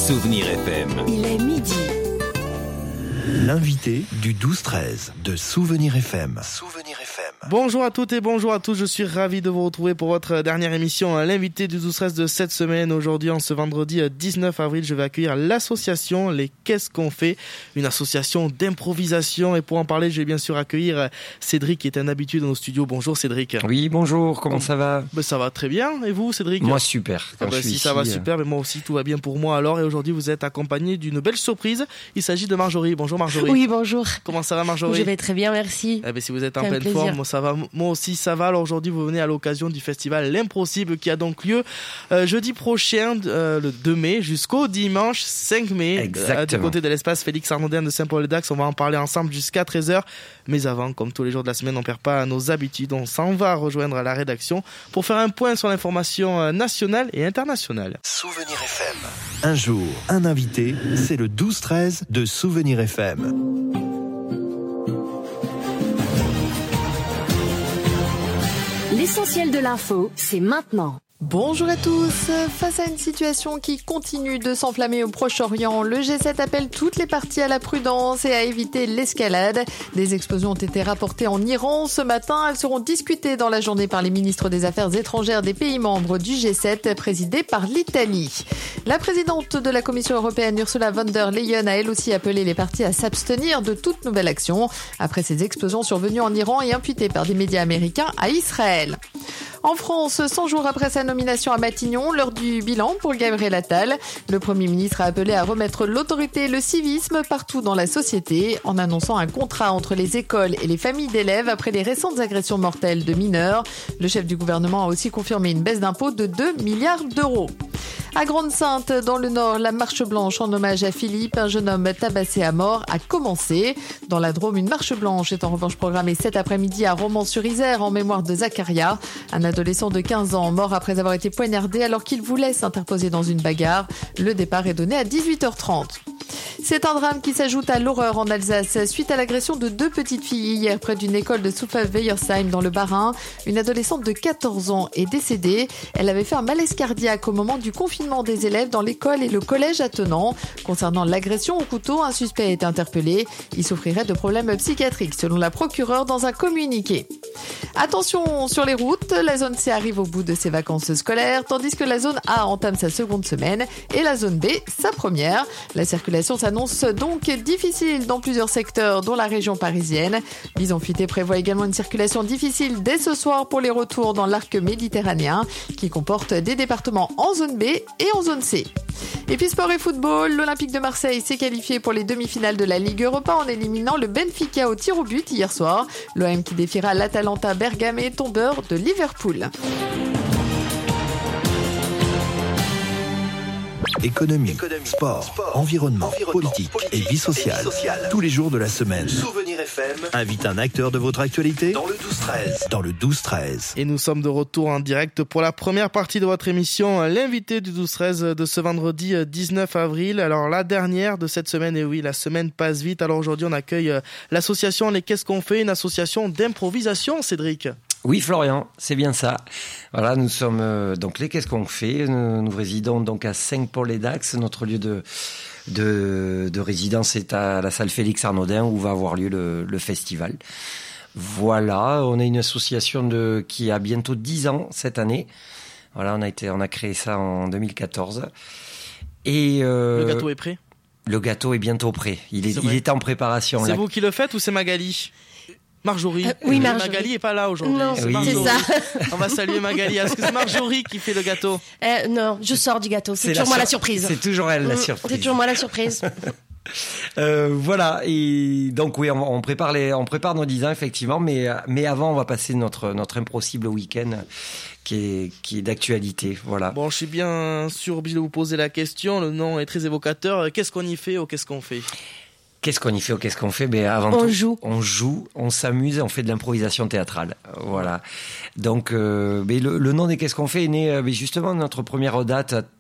Souvenir FM. Il est midi. L'invité du 12-13 de Souvenir FM. Bonjour à toutes et bonjour à tous, je suis ravi de vous retrouver pour votre dernière émission, l'invité du 12-13 de cette semaine. Aujourd'hui, en ce vendredi 19 avril, je vais accueillir l'association Les Qu'est-ce qu'on fait, une association d'improvisation. Et pour en parler, je vais bien sûr accueillir Cédric, qui est un habitué dans nos studios. Bonjour Cédric. Oui, bonjour, comment ça va ? Ça va très bien, et vous Cédric ? Moi super, si ça va super, mais moi aussi tout va bien pour moi alors. Et aujourd'hui, vous êtes accompagné d'une belle surprise, il s'agit de Marjorie. Bonjour Marjorie. Oui, bonjour. Comment ça va Marjorie ? Je vais très bien, merci. Si vous êtes en pleine forme, moi aussi ça va. Alors aujourd'hui, vous venez à l'occasion du festival L'Impossible qui a donc lieu jeudi prochain, le 2 mai, jusqu'au dimanche 5 mai. Exactement. Du côté de l'espace Félix Arnaudin de Saint-Paul-de-Dax. On va en parler ensemble jusqu'à 13h. Mais avant, comme tous les jours de la semaine, on ne perd pas nos habitudes. On s'en va rejoindre la rédaction pour faire un point sur l'information nationale et internationale. Souvenir FM. Un jour, un invité, c'est le 12-13 de Souvenir FM. L'essentiel de l'info, c'est maintenant. Bonjour à tous. Face à une situation qui continue de s'enflammer au Proche-Orient, le G7 appelle toutes les parties à la prudence et à éviter l'escalade. Des explosions ont été rapportées en Iran ce matin. Elles seront discutées dans la journée par les ministres des Affaires étrangères des pays membres du G7, présidé par l'Italie. La présidente de la Commission européenne, Ursula von der Leyen, a elle aussi appelé les parties à s'abstenir de toute nouvelle action après ces explosions survenues en Iran et imputées par des médias américains à Israël. En France, 100 jours après sa nomination à Matignon, l'heure du bilan pour Gabriel Attal. Le Premier ministre a appelé à remettre l'autorité et le civisme partout dans la société, en annonçant un contrat entre les écoles et les familles d'élèves après les récentes agressions mortelles de mineurs. Le chef du gouvernement a aussi confirmé une baisse d'impôts de 2 milliards d'euros. À Grande-Synthe, dans le Nord, la marche blanche en hommage à Philippe, un jeune homme tabassé à mort, a commencé. Dans la Drôme, une marche blanche est en revanche programmée cet après-midi à Romans-sur-Isère en mémoire de Zacharia, un adolescent de 15 ans mort après avoir été poignardé alors qu'il voulait s'interposer dans une bagarre. Le départ est donné à 18h30. C'est un drame qui s'ajoute à l'horreur en Alsace suite à l'agression de 2 petites filles hier près d'une école de Souffel-Weyersheim dans le Bas-Rhin. Une adolescente de 14 ans est décédée. Elle avait fait un malaise cardiaque au moment du confinement des élèves dans l'école et le collège attenant. Concernant l'agression au couteau, un suspect a été interpellé. Il souffrirait de problèmes psychiatriques selon la procureure dans un communiqué. Attention sur les routes, la zone C arrive au bout de ses vacances scolaires, tandis que la zone A entame sa seconde semaine et la zone B sa première. La circulation s'annonce donc difficile dans plusieurs secteurs, dont la région parisienne. Bison Futé prévoit également une circulation difficile dès ce soir pour les retours dans l'arc méditerranéen, qui comporte des départements en zone B et en zone C. Et puis sport et football, l'Olympique de Marseille s'est qualifié pour les demi-finales de la Ligue Europa en éliminant le Benfica au tir au but hier soir. L'OM qui défiera l'Atalanta Bergame, tombeur de Liverpool. Économie, sport, environnement, politique et vie sociale. Tous les jours de la semaine. Souvenir FM invite un acteur de votre actualité dans le 12-13. Et nous sommes de retour en direct pour la première partie de votre émission, l'invité du 12-13 de ce vendredi 19 avril. Alors la dernière de cette semaine, et oui, la semaine passe vite. Alors aujourd'hui, on accueille l'association Les Qu'est-ce qu'on fait, une association d'improvisation, Cédric. Oui, Florian, c'est bien ça. Voilà, nous sommes donc les Qu'est-ce qu'on fait. Nous résidons donc à Saint-Paul-de-Dax. Notre lieu de résidence est à la salle Félix Arnaudin où va avoir lieu le festival. Voilà, on est une association qui a bientôt 10 ans cette année. Voilà, on a créé ça en 2014. Et le gâteau est prêt ? Le gâteau est bientôt prêt. Il est en préparation. C'est vous qui le faites ou c'est Magali ? Marjorie. Oui, Marjorie. Magali est pas là aujourd'hui. Non, c'est ça. On va saluer Magali. Est-ce que c'est Marjorie qui fait le gâteau ? Non, je sors du gâteau. C'est toujours moi la surprise. C'est toujours elle la surprise. C'est toujours moi la surprise. Voilà, et donc oui, on prépare nos 10 ans effectivement, mais avant on va passer notre impossible week-end qui est d'actualité. Voilà. Bon, je suis bien sûr obligé de vous poser la question. Le nom est très évocateur. Qu'est-ce qu'on y fait ou qu'est-ce qu'on fait ? Qu'est-ce qu'on y fait ou qu'est-ce qu'on fait ? On joue, on s'amuse, on fait de l'improvisation théâtrale. Voilà. Donc, le nom des Qu'est-ce qu'on fait est né justement de notre première date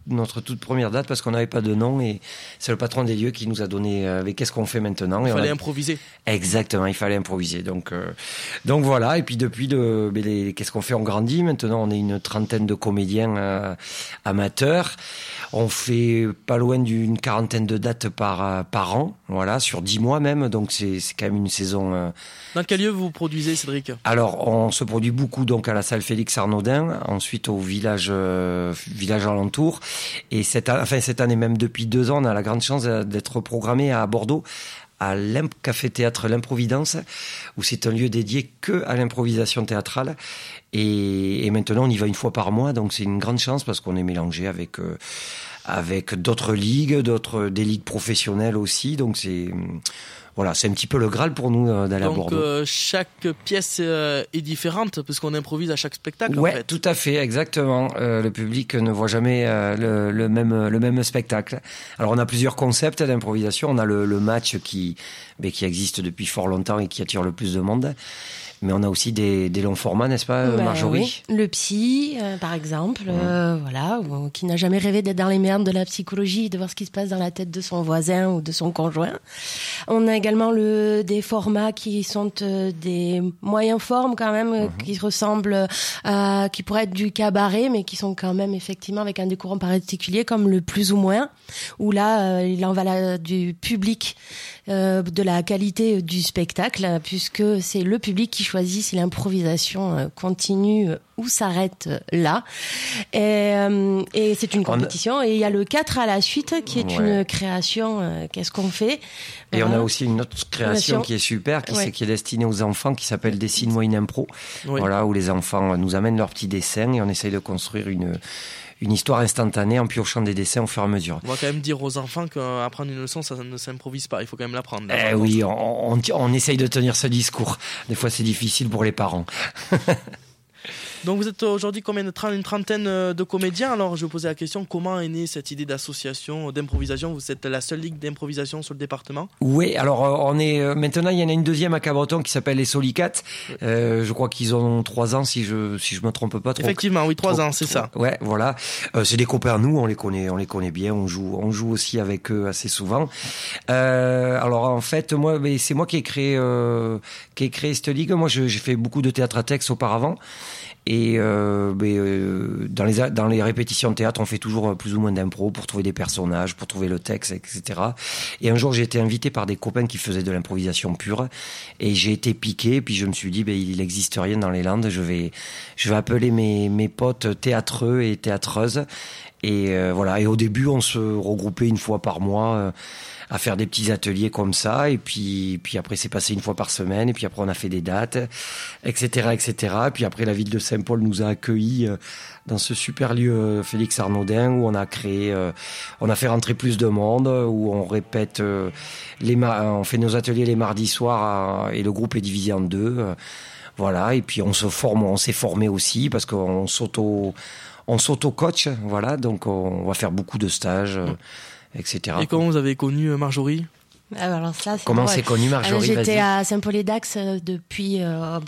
notre toute première date parce qu'on n'avait pas de nom et c'est le patron des lieux qui nous a donné qu'est-ce qu'on fait maintenant. Il fallait improviser. Exactement, il fallait improviser. Donc voilà. Et puis depuis, qu'est-ce qu'on fait? On grandit. Maintenant, on est une trentaine de comédiens amateurs. On fait pas loin d'une quarantaine de dates par an, voilà, sur 10 mois même. Donc c'est quand même une saison. Dans quel lieu vous produisez, Cédric? Alors, on se produit beaucoup donc à la salle Félix Arnaudin, ensuite au village alentour. Et cette année, même depuis 2 ans, on a la grande chance d'être programmé à Bordeaux, à Café Théâtre L'Improvidence, où c'est un lieu dédié que à l'improvisation théâtrale. Et maintenant, on y va une fois par mois, donc c'est une grande chance parce qu'on est mélangé avec d'autres ligues, des ligues professionnelles aussi. Donc c'est un petit peu le Graal pour nous d'aller à Bordeaux. Donc chaque pièce est différente parce qu'on improvise à chaque spectacle. Ouais, en fait. Tout à fait, exactement. Le public ne voit jamais le même spectacle. Alors on a plusieurs concepts d'improvisation. On a le match qui existe depuis fort longtemps et qui attire le plus de monde. Mais on a aussi des longs formats, n'est-ce pas, Marjorie? Oui. Le psy, par exemple, qui n'a jamais rêvé d'être dans les merdes de la psychologie, de voir ce qui se passe dans la tête de son voisin ou de son conjoint. On a également des formats qui sont des moyens formes quand même, qui ressemblent qui pourraient être du cabaret, mais qui sont quand même effectivement avec un décorum particulier, comme le plus ou moins, où là, il en va du public, de la qualité du spectacle, puisque c'est le public qui choisit si l'improvisation continue ou s'arrête là. Et c'est une compétition. Et il y a le 4 à la suite qui est une création. Qu'est-ce qu'on fait? Et on a aussi une autre création qui est super, qui est destinée aux enfants, qui s'appelle Dessine-moi une impro. Oui. Voilà, où les enfants nous amènent leurs petits dessins et on essaye de construire une histoire instantanée en piochant des dessins au fur et à mesure. On va quand même dire aux enfants qu'apprendre une leçon, ça ne s'improvise pas. Il faut quand même l'apprendre. Oui, on essaye de tenir ce discours. Des fois, c'est difficile pour les parents. Donc vous êtes aujourd'hui une trentaine de comédiens. Alors je vais vous poser la question, comment est née cette idée d'association, d'improvisation? Vous êtes la seule ligue d'improvisation sur le département? Oui, alors on est maintenant, il y en a une deuxième à Cabreton qui s'appelle les Solicates. Je crois qu'ils ont 3 ans si je me trompe pas trop. Effectivement, oui, 3 ans, c'est ça. Ouais, voilà. C'est des copains, nous, on les connaît bien, on joue aussi avec eux assez souvent. Alors en fait, c'est moi qui ai créé cette ligue. Moi, j'ai fait beaucoup de théâtre à texte auparavant. Et dans les répétitions de théâtre, on fait toujours plus ou moins d'impro pour trouver des personnages, pour trouver le texte, etc. Et un jour, j'ai été invité par des copains qui faisaient de l'improvisation pure, et j'ai été piqué. Puis je me suis dit, il n'existe rien dans les Landes. Je vais appeler mes potes théâtreux et théâtreuses. Et voilà. Et au début, on se regroupait une fois par mois. À faire des petits ateliers comme ça, et puis après c'est passé une fois par semaine, et puis après on a fait des dates, etc. Et puis après la ville de Saint-Paul nous a accueillis dans ce super lieu Félix Arnaudin, où on a fait rentrer plus de monde, où on répète on fait nos ateliers les mardis soirs, et le groupe est divisé en 2. Voilà, et puis on s'est formé aussi parce qu'on s'auto-coach, voilà, donc on va faire beaucoup de stages. Etc. Et comment vous avez connu Marjorie? Alors ça, comment c'est connu, Marjorie? J'étais à Saint-Paul-et-Dax depuis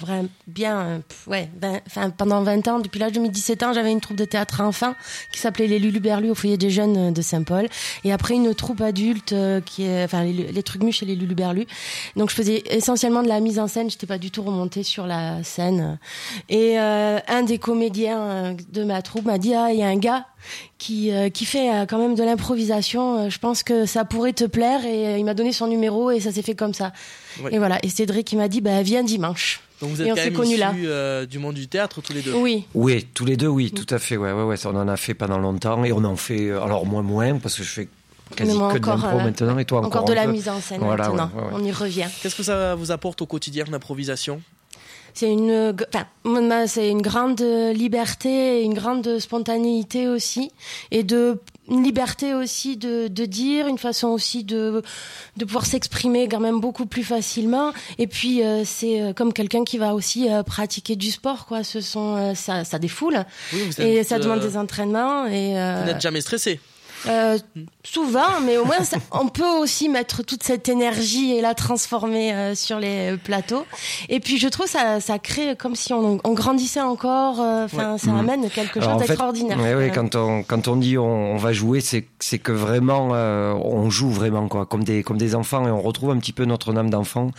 pendant 20 ans. Depuis l'âge de mes 17 ans, j'avais une troupe de théâtre enfant qui s'appelait les Luluberlus au foyer des jeunes de Saint-Paul. Et après une troupe adulte les Trucmuches et les Luluberlus. Donc je faisais essentiellement de la mise en scène. J'étais pas du tout remontée sur la scène. Et un des comédiens de ma troupe m'a dit il y a un gars qui fait quand même de l'improvisation, je pense que ça pourrait te plaire, et il m'a donné son numéro et ça s'est fait comme ça. Oui. Et voilà, et Cédric il m'a dit viens dimanche. Donc vous êtes quand même issus du monde du théâtre tous les deux? Oui. Oui, tous les deux, oui, tout à fait. Ouais, on en a fait pendant longtemps, et on en fait alors moins parce que je fais quasi que de l'impro maintenant, et toi encore de la mise en scène maintenant. Ouais. On y revient. Qu'est-ce que ça vous apporte au quotidien, l'improvisation? C'est une grande liberté, une grande spontanéité aussi, et une liberté aussi de dire, une façon aussi de pouvoir s'exprimer quand même beaucoup plus facilement. Et puis c'est comme quelqu'un qui va aussi pratiquer du sport, quoi. Ça défoule, et ça demande des entraînements. Et vous n'êtes jamais stressé? Souvent, mais au moins on peut aussi mettre toute cette énergie et la transformer sur les plateaux. Et puis je trouve ça crée comme si on grandissait encore. Ça amène quelque chose d'extraordinaire. Oui, quand on dit on va jouer, c'est que vraiment on joue vraiment quoi, comme des enfants, et on retrouve un petit peu notre âme d'enfant.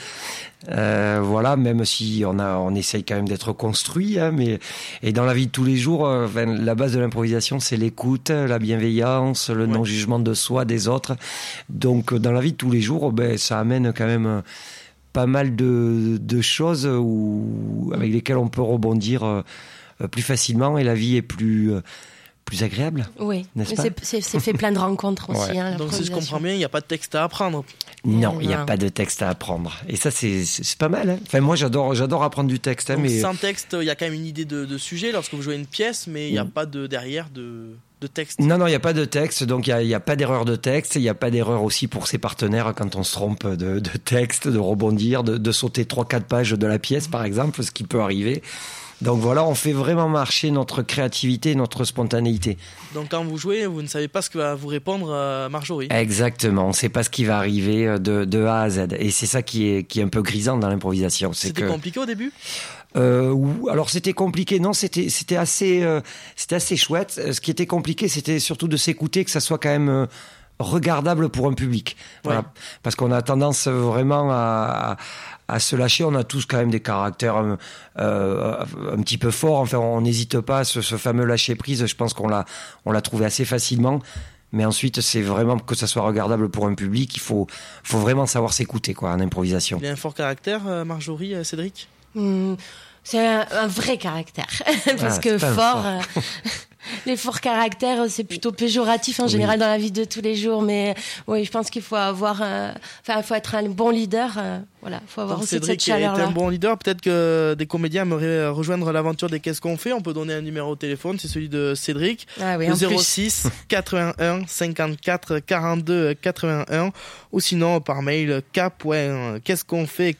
Voilà, même si on essaye quand même d'être construit, hein, et dans la vie de tous les jours, la base de l'improvisation, c'est l'écoute, la bienveillance, le non-jugement de soi, des autres. Donc dans la vie de tous les jours, ça amène quand même pas mal de choses avec lesquelles on peut rebondir plus facilement, et la vie est plus agréable. Oui, n'est-ce pas ? C'est fait plein de rencontres aussi. Hein, donc si je comprends bien, il n'y a pas de texte à apprendre. Non, il n'y a pas de texte à apprendre. Et ça, c'est pas mal. Hein. Enfin, moi, j'adore apprendre du texte. Hein, donc, mais sans texte, il y a quand même une idée de sujet lorsque vous jouez une pièce, mais il n'y a pas derrière de texte. Non, il n'y a pas de texte, donc il n'y a pas d'erreur de texte. Il n'y a pas d'erreur aussi pour ses partenaires quand on se trompe de texte, de rebondir, de sauter 3-4 pages de la pièce, par exemple, ce qui peut arriver. Donc voilà, on fait vraiment marcher notre créativité, notre spontanéité. Donc quand vous jouez, vous ne savez pas ce que va vous répondre Marjorie. Exactement, on ne sait pas ce qui va arriver de A à Z. Et c'est ça qui est un peu grisant dans l'improvisation. C'était compliqué au début ? Alors c'était compliqué, non, c'était assez chouette. Ce qui était compliqué, c'était surtout de s'écouter, que ça soit quand même regardable pour un public. Voilà. Parce qu'on a tendance vraiment à se lâcher. On a tous quand même des caractères un petit peu forts. Enfin, on n'hésite pas. Ce fameux lâcher prise, je pense qu'on l'a trouvé assez facilement. Mais ensuite, c'est vraiment que ça soit regardable pour un public. Il faut vraiment savoir s'écouter, quoi, en improvisation. Il y a un fort caractère, Marjorie, Cédric ? C'est un vrai caractère. Parce que fort... Les forts caractères, c'est plutôt péjoratif en général dans la vie de tous les jours, mais oui, je pense qu'il faut avoir, il faut être un bon leader. Voilà, faut avoir donc aussi Cédric cette chaleur-là. Cédric est un bon leader. Peut-être que des comédiens aimeraient rejoindre l'aventure des Qu'est-ce qu'on fait. On peut donner un numéro de téléphone, c'est celui de Cédric, le 06 81 54 42 81, ou sinon par mail k.qu'est-ce-qu'on-fait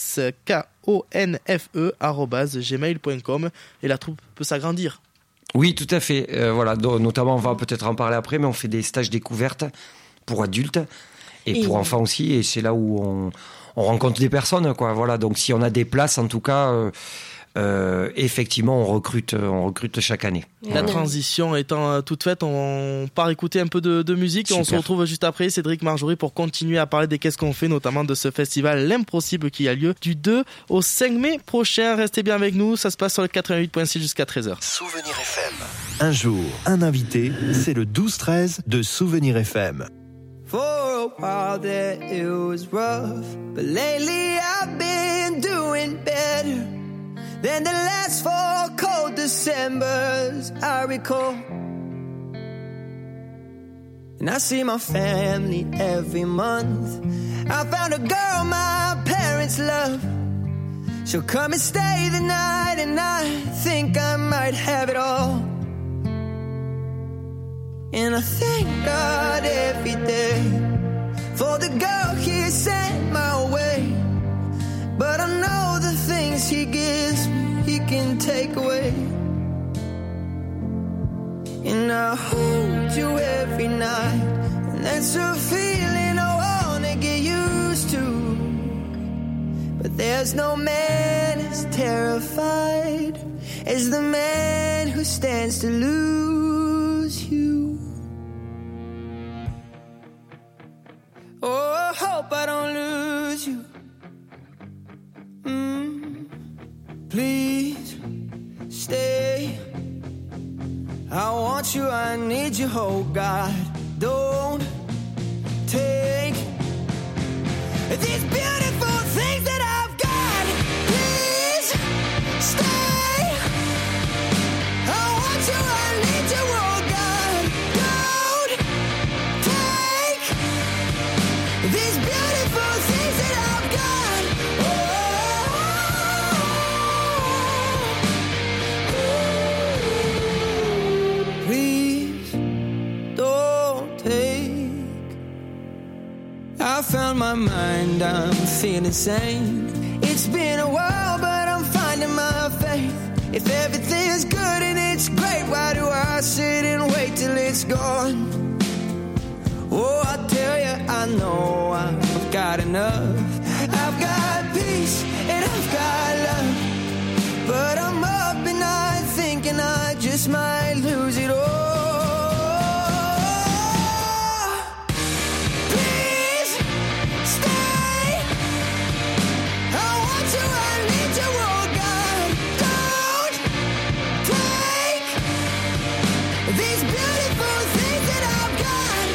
keskonefe@gmail.com, et la troupe peut s'agrandir. Oui, tout à fait. Voilà, notamment, on va peut-être en parler après, mais on fait des stages découvertes pour adultes et pour enfants aussi, et c'est là où on rencontre des personnes, quoi. Voilà, donc si on a des places, en tout cas, effectivement, on recrute chaque année. La transition étant toute faite, on part écouter un peu de musique. Super. On se retrouve juste après, Cédric, Marjorie, pour continuer à parler des Qu'est-ce qu'on fait, notamment de ce festival L'Impossible qui a lieu du 2 au 5 mai prochain. Restez bien avec nous, ça se passe sur le 88.6 jusqu'à 13h. Souvenir FM. Un jour, un invité, c'est le 12-13 de Souvenir FM. For a while there it was rough, but lately I've been doing better than the last 4 cold Decembers I recall. And I see my family every month. I found a girl my parents love. She'll come and stay the night, and I think I might have it all. And I thank God every day for the girl He sent my way. But I know the things He gives me, He can take away. And I hold you every night, and that's a feeling I wanna get used to. But there's no man as terrified as the man who stands to lose you. Oh, I hope I don't lose you. Please stay. I want you, I need you, oh God. Don't take these beautiful things that I've got. Please stay. I want you, I need you, oh God. Don't take these beautiful things that I've got. I found my mind, I'm feeling sane. It's been a while, but I'm finding my faith. If everything's good and it's great, why do I sit and wait till it's gone? know I've got enough. I've got peace and I've got love, but I'm up at night thinking I just might lose it all. Please stay. I want you, I need you, oh God. Don't take these beautiful things that I've got.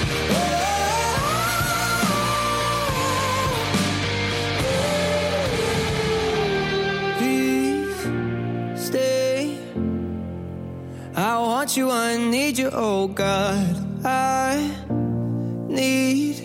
Please stay. I want you, I need you, oh God. I need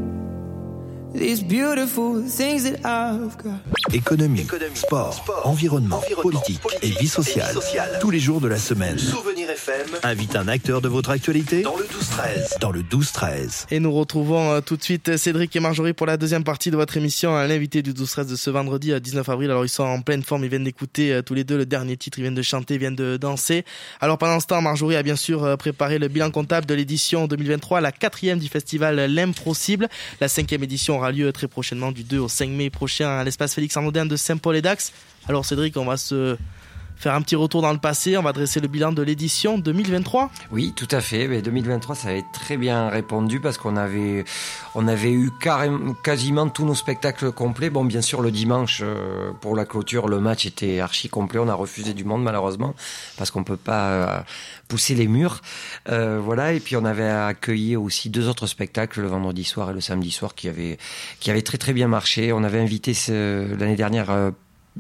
these beautiful things that I've got. Économie, sport, environnement, politique et vie sociale. Tous les jours de la semaine. Souvenir FM invite un acteur de votre actualité dans le 12-13. Dans le 12-13. Et nous retrouvons tout de suite Cédric et Marjorie pour la deuxième partie de votre émission, l'invité du 12-13 de ce vendredi 19 avril. Alors ils sont en pleine forme, ils viennent d'écouter tous les deux le dernier titre, ils viennent de chanter, ils viennent de danser. Alors pendant ce temps, Marjorie a bien sûr préparé le bilan comptable de l'édition 2023, la 4e du festival L'Improcible. La 5e édition aura lieu très prochainement du 2 au 5 mai prochain à l'espace Félix Arnaudin de Saint-Paul-et-Dax. Alors Cédric, on va se faire un petit retour dans le passé, on va dresser le bilan de l'édition 2023. Oui, tout à fait. Mais 2023, ça avait très bien répondu parce qu'on avait eu quasiment tous nos spectacles complets. Bon, bien sûr, le dimanche, pour la clôture, le match était archi complet. On a refusé du monde, malheureusement, parce qu'on peut pas pousser les murs. Voilà. Et puis, on avait accueilli aussi 2 autres spectacles, le vendredi soir et le samedi soir, qui avaient très, très bien marché. On avait invité l'année dernière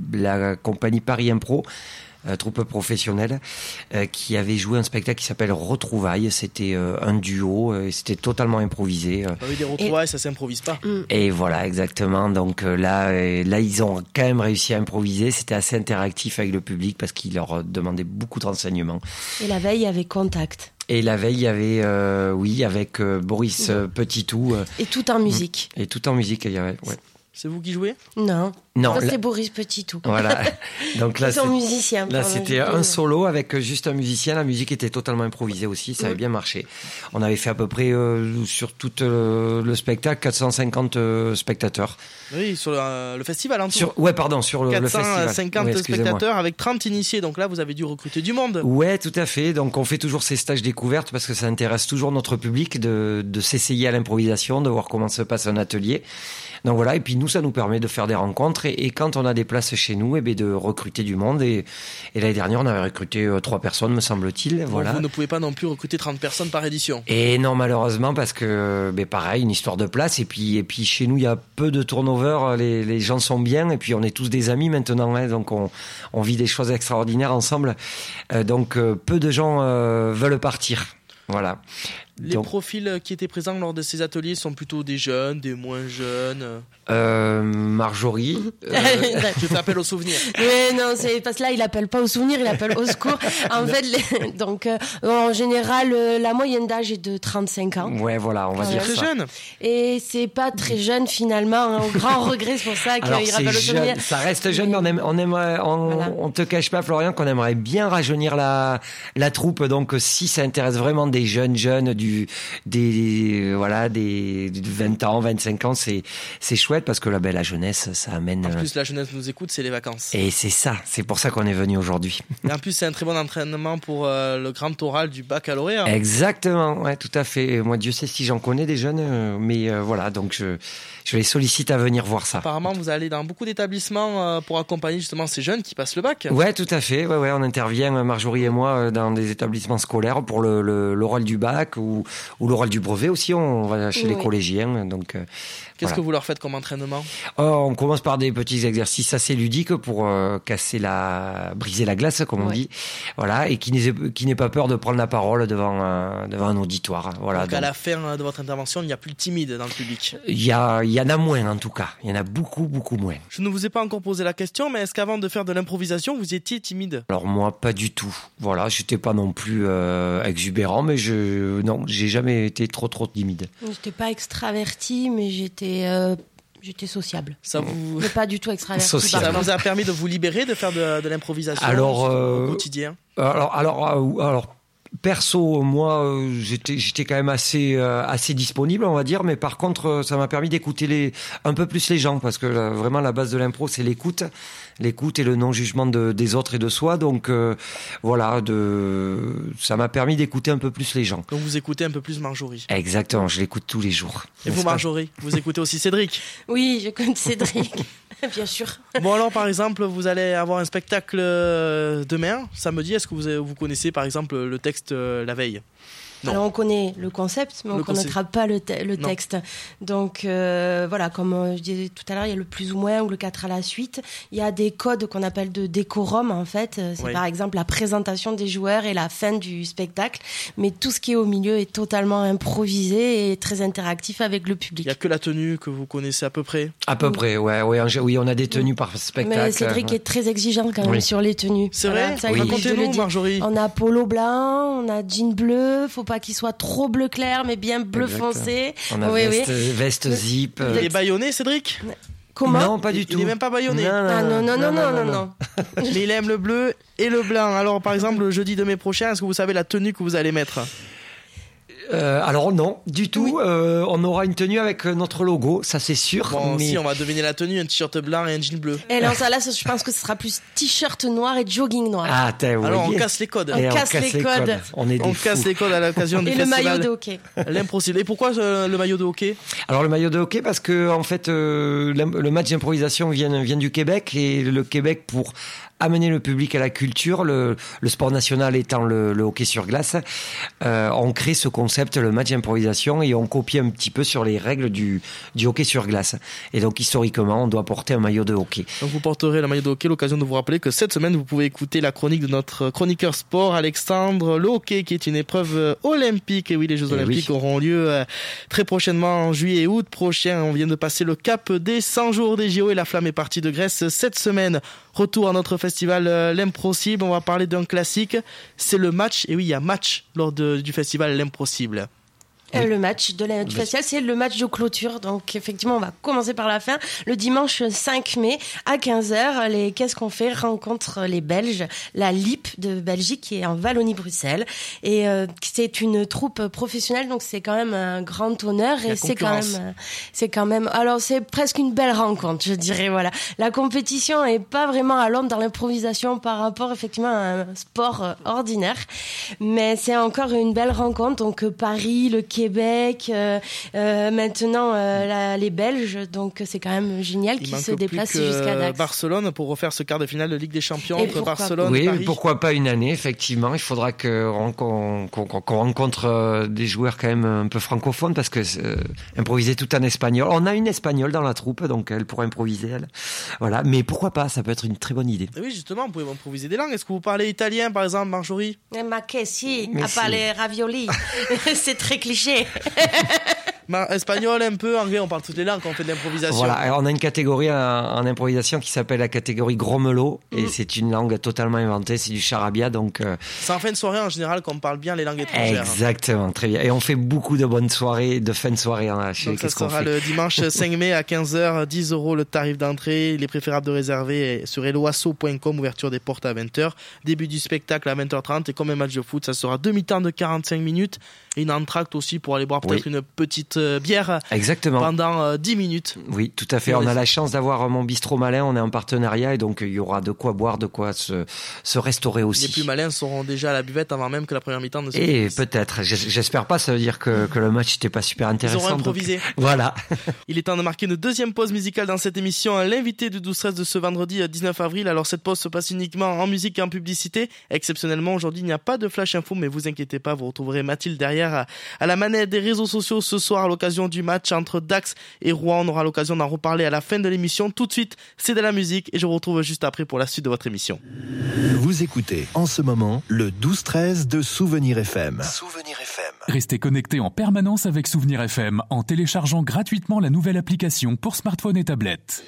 la compagnie Paris Impro, troupe professionnelle, qui avait joué un spectacle qui s'appelle Retrouvailles. C'était un duo et c'était totalement improvisé. Oui, des retrouvailles, ça s'improvise pas. Et voilà, exactement. Donc là, ils ont quand même réussi à improviser. C'était assez interactif avec le public parce qu'ils leur demandaient beaucoup de renseignements. Et la veille, il y avait Contact. Et la veille, il y avait, avec Boris Petitou. Et tout en musique. Et tout en musique, il y avait, ouais. C'est vous qui jouez ? Non. Non, c'est Boris Petitou. Voilà. Donc là, ils sont musiciens. Là, c'était un solo avec juste un musicien. La musique était totalement improvisée aussi. Ça avait bien marché. On avait fait à peu près sur tout le spectacle 450 spectateurs. Oui, sur le festival en tout. Sur le festival. 450 spectateurs avec 30 initiés. Donc là, vous avez dû recruter du monde. Ouais, tout à fait. Donc on fait toujours ces stages découvertes parce que ça intéresse toujours notre public de s'essayer à l'improvisation, de voir comment se passe un atelier. Donc voilà, et puis nous, ça nous permet de faire des rencontres et quand on a des places chez nous, de recruter du monde. Et l'année dernière, on avait recruté 3 personnes, me semble-t-il. Voilà. Vous ne pouvez pas non plus recruter 30 personnes par édition. Et non, malheureusement, parce que, pareil, une histoire de place. Et puis chez nous, il y a peu de turnover. Les gens sont bien. Et puis on est tous des amis maintenant. Hein, donc on vit des choses extraordinaires ensemble. Donc peu de gens veulent partir. Voilà. Les profils qui étaient présents lors de ces ateliers sont plutôt des jeunes, des moins jeunes. Marjorie. Je t'appelle au souvenir. Oui, non, c'est parce que là, il appelle pas au souvenir, il appelle au secours. En fait, donc, en général, la moyenne d'âge est de 35 ans. Ouais, voilà, on va dire très ça. Jeune. Et c'est pas très jeune finalement, hein, au grand regret, c'est pour ça qu'il rappelle au souvenir. Ça reste jeune, mais on te cache pas, Florian, qu'on aimerait bien rajeunir la troupe. Donc, si ça intéresse vraiment des jeunes, des 20 ans, 25 ans, c'est chouette parce que la jeunesse, ça amène. En plus, la jeunesse nous écoute, c'est les vacances. Et c'est pour ça qu'on est venu aujourd'hui. Et en plus, c'est un très bon entraînement pour le grand oral du baccalauréat. Exactement, ouais, tout à fait. Moi, Dieu sait si j'en connais des jeunes, mais voilà, donc je les sollicite à venir voir ça. Apparemment, vous allez dans beaucoup d'établissements pour accompagner justement ces jeunes qui passent le bac. Ouais, tout à fait. Ouais, on intervient, Marjorie et moi, dans des établissements scolaires pour l'oral du bac ou l'oral du brevet aussi. On va chez les collégiens, donc. Qu'est-ce que vous leur faites comme entraînement ? On commence par des petits exercices assez ludiques pour briser la glace, comme on dit. Voilà, et qui n'ait pas peur de prendre la parole devant un auditoire. Voilà. Donc à la fin de votre intervention, il n'y a plus de timide dans le public. Il y en a moins en tout cas. Il y en a beaucoup, beaucoup moins. Je ne vous ai pas encore posé la question, mais est-ce qu'avant de faire de l'improvisation, vous étiez timide ? Alors moi, pas du tout. Voilà, j'étais pas non plus exubérant, mais j'ai jamais été trop timide. J'étais pas extraverti, mais j'étais sociable. Mais pas du tout extraverti. Ça vous a permis de vous libérer, de faire de l'improvisation au quotidien ? Alors Perso, moi, j'étais quand même assez disponible, on va dire, mais par contre, ça m'a permis d'écouter un peu plus les gens, parce que vraiment la base de l'impro, c'est l'écoute et le non-jugement des autres et de soi. Donc voilà, ça m'a permis d'écouter un peu plus les gens. Donc vous écoutez un peu plus Marjorie. Exactement, je l'écoute tous les jours. Et vous, Marjorie, vous écoutez aussi Cédric? Oui, je connais Cédric, bien sûr. Bon alors, par exemple, vous allez avoir un spectacle demain, samedi. Est-ce que vous connaissez, par exemple, le texte la veille? Non. Alors on connaît le concept, mais on ne connaîtra pas le texte. Donc voilà, comme je disais tout à l'heure, il y a le plus ou moins ou le 4 à la suite. Il y a des codes qu'on appelle de décorum en fait. C'est par exemple la présentation des joueurs et la fin du spectacle. Mais tout ce qui est au milieu est totalement improvisé et très interactif avec le public. Il n'y a que la tenue que vous connaissez à peu près? À peu près, oui, on a des tenues par spectacle. Mais Cédric est très exigeant quand même sur les tenues. C'est vrai? Racontez-nous, Marjorie. On a polo blanc, on a jean bleu, faut pas qu'il soit trop bleu clair, mais bien bleu foncé. On a veste zip. Il est bâillonné, Cédric? Comment? Non, pas du tout. Il est même pas bâillonné. Non. Mais il aime le bleu et le blanc. Alors, par exemple, le jeudi de mai prochain, est-ce que vous savez la tenue que vous allez mettre? Alors non, du tout. Oui. On aura une tenue avec notre logo, ça c'est sûr. Bon, si, on va deviner la tenue, un t-shirt blanc et un jean bleu. Et alors ça, là, je pense que ce sera plus t-shirt noir et jogging noir. Ah, alors on casse les codes. On casse les codes. On casse les codes à l'occasion du festival. Et le maillot de hockey. L'impossible. Et pourquoi le maillot de hockey? Alors le maillot de hockey parce que en fait le match d'improvisation vient du Québec, et le Québec, pour amener le public à la culture, le sport national étant le hockey sur glace, on crée ce concept, le match d'improvisation, et on copie un petit peu sur les règles du hockey sur glace. Et donc historiquement, on doit porter un maillot de hockey. Donc vous porterez le maillot de hockey, l'occasion de vous rappeler que cette semaine, vous pouvez écouter la chronique de notre chroniqueur sport, Alexandre. Le hockey qui est une épreuve olympique. Et oui, les Jeux olympiques auront lieu très prochainement, en juillet et août prochain. On vient de passer le cap des 100 jours des JO et la flamme est partie de Grèce cette semaine. Retour à notre festival L'Impossible, on va parler d'un classique, c'est le match, et oui, il y a match lors du festival L'Impossible. Le match du festival, c'est le match de clôture. Donc, effectivement, on va commencer par la fin. Le dimanche 5 mai, à 15h, Qu'est-ce qu'on fait rencontre les Belges, la LIP de Belgique, qui est en Wallonie-Bruxelles. Et c'est une troupe professionnelle, donc c'est quand même un grand honneur. Et c'est quand même... Alors, c'est presque une belle rencontre, je dirais, voilà. La compétition est pas vraiment à l'ombre dans l'improvisation par rapport, effectivement, à un sport ordinaire. Mais c'est encore une belle rencontre. Donc, Paris, le Québec, maintenant les Belges, donc c'est quand même génial qu'ils se déplacent jusqu'à Dax. Barcelone pour refaire ce quart de finale de Ligue des Champions entre Barcelone et Paris. Oui, pourquoi pas une année, effectivement. Il faudra qu'on rencontre des joueurs quand même un peu francophones, parce que improviser tout en espagnol. On a une espagnole dans la troupe, donc elle pourra improviser, elle. Voilà, mais pourquoi pas, ça peut être une très bonne idée. Et oui, justement, vous pouvez improviser des langues. Est-ce que vous parlez italien, par exemple, Marjorie? Ma che si, a parlé ravioli. C'est très cliché. Espagnol un peu, anglais, on parle toutes les langues quand on fait de l'improvisation. Voilà, alors on a une catégorie en improvisation qui s'appelle la catégorie Gromelot, et c'est une langue totalement inventée, c'est du charabia, donc... C'est en fin de soirée en général qu'on parle bien les langues étrangères. Exactement, très bien. Et on fait beaucoup de bonnes soirées, de fin de soirée chez Qu'est-ce qu'on fait. Ça sera le dimanche 5 mai à 15h, 10 € le tarif d'entrée. Il est préférable de réserver sur eloasso.com, ouverture des portes à 20h, début du spectacle à 20h30, et comme un match de foot, ça sera demi-temps de 45 minutes. Et une entracte aussi pour aller boire peut-être une petite bière. Exactement. Pendant 10 minutes. Oui, tout à fait. On a la chance d'avoir mon bistrot malin, on est en partenariat, et donc il y aura de quoi boire, de quoi se restaurer aussi. Les plus malins seront déjà à la buvette avant même que la première mi-temps ne se Et peut-être, j'espère pas, ça veut dire que le match n'était pas super intéressant. Ils auront improvisé. Donc, voilà. Il est temps de marquer une deuxième pause musicale dans cette émission. L'invité du 12-13 de ce vendredi 19 avril. Alors cette pause se passe uniquement en musique et en publicité. Exceptionnellement, aujourd'hui, il n'y a pas de flash info, mais vous inquiétez pas, vous retrouverez Mathilde derrière à la manette des réseaux sociaux ce soir à l'occasion du match entre Dax et Rouen. On aura l'occasion d'en reparler à la fin de l'émission. Tout de suite, c'est de la musique et je vous retrouve juste après pour la suite de votre émission. Vous écoutez en ce moment le 12-13 de Souvenir FM. Souvenir FM. Restez connectés en permanence avec Souvenir FM en téléchargeant gratuitement la nouvelle application pour smartphone et tablette.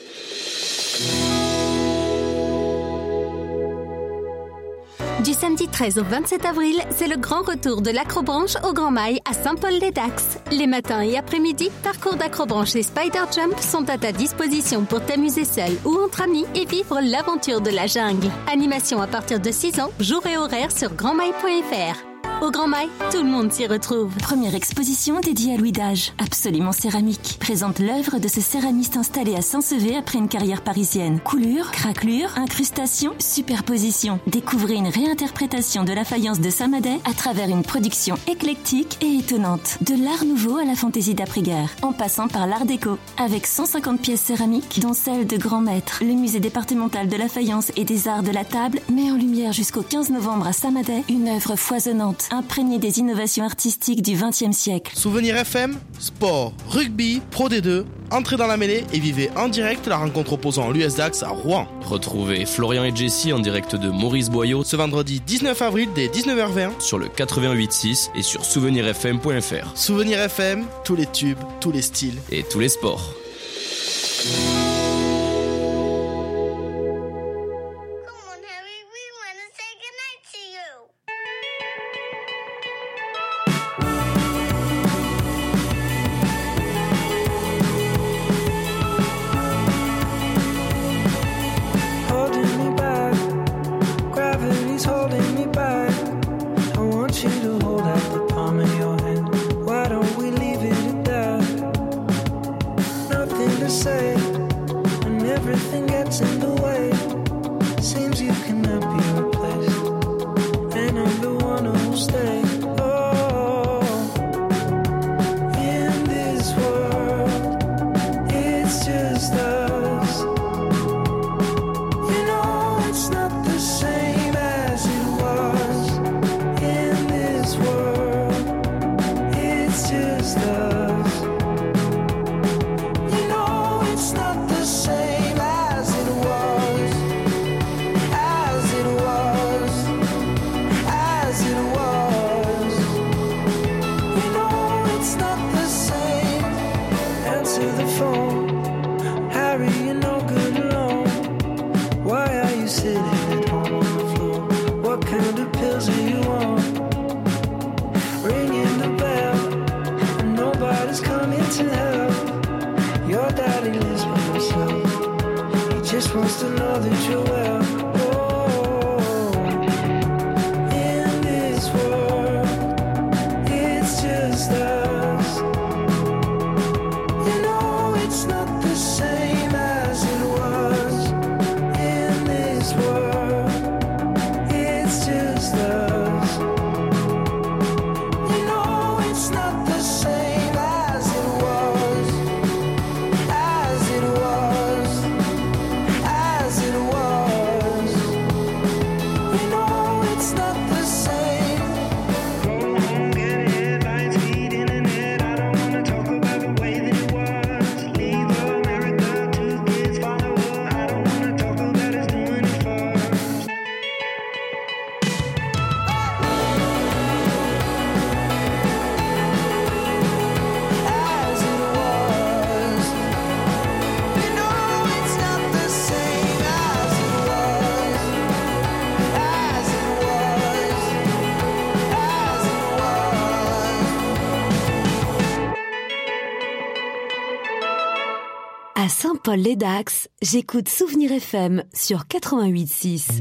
Du samedi 13 au 27 avril, c'est le grand retour de l'Acrobranche au Grand Mail à Saint-Paul-les-Dax. Les matins et après-midi, parcours d'Acrobranche et Spider Jump sont à ta disposition pour t'amuser seul ou entre amis et vivre l'aventure de la jungle. Animation à partir de 6 ans, jour et horaire sur grandmail.fr. Au Grand Mail, tout le monde s'y retrouve. Première exposition dédiée à Louis Dage, absolument céramique, présente l'œuvre de ce céramiste installé à Saint-Sevé après une carrière parisienne. Coulure, craquelure, incrustation, superposition. Découvrez une réinterprétation de la faïence de Saint-Madé à travers une production éclectique et étonnante. De l'art nouveau à la fantaisie d'après-guerre, en passant par l'art déco. Avec 150 pièces céramiques, dont celle de grands maîtres. Le musée départemental de la faïence et des arts de la table met en lumière jusqu'au 15 novembre à Saint-Madé une œuvre foisonnante, imprégnée des innovations artistiques du XXe siècle. Souvenir FM, sport, rugby, Pro D2, entrez dans la mêlée et vivez en direct la rencontre opposant l'US Dax à Rouen. Retrouvez Florian et Jessie en direct de Maurice Boyau Ce vendredi 19 avril dès 19h20 sur le 88.6 et sur souvenirfm.fr. Souvenir FM, tous les tubes, tous les styles et tous les sports. À Saint-Paul-les-Dax, j'écoute Souvenir FM sur 88.6.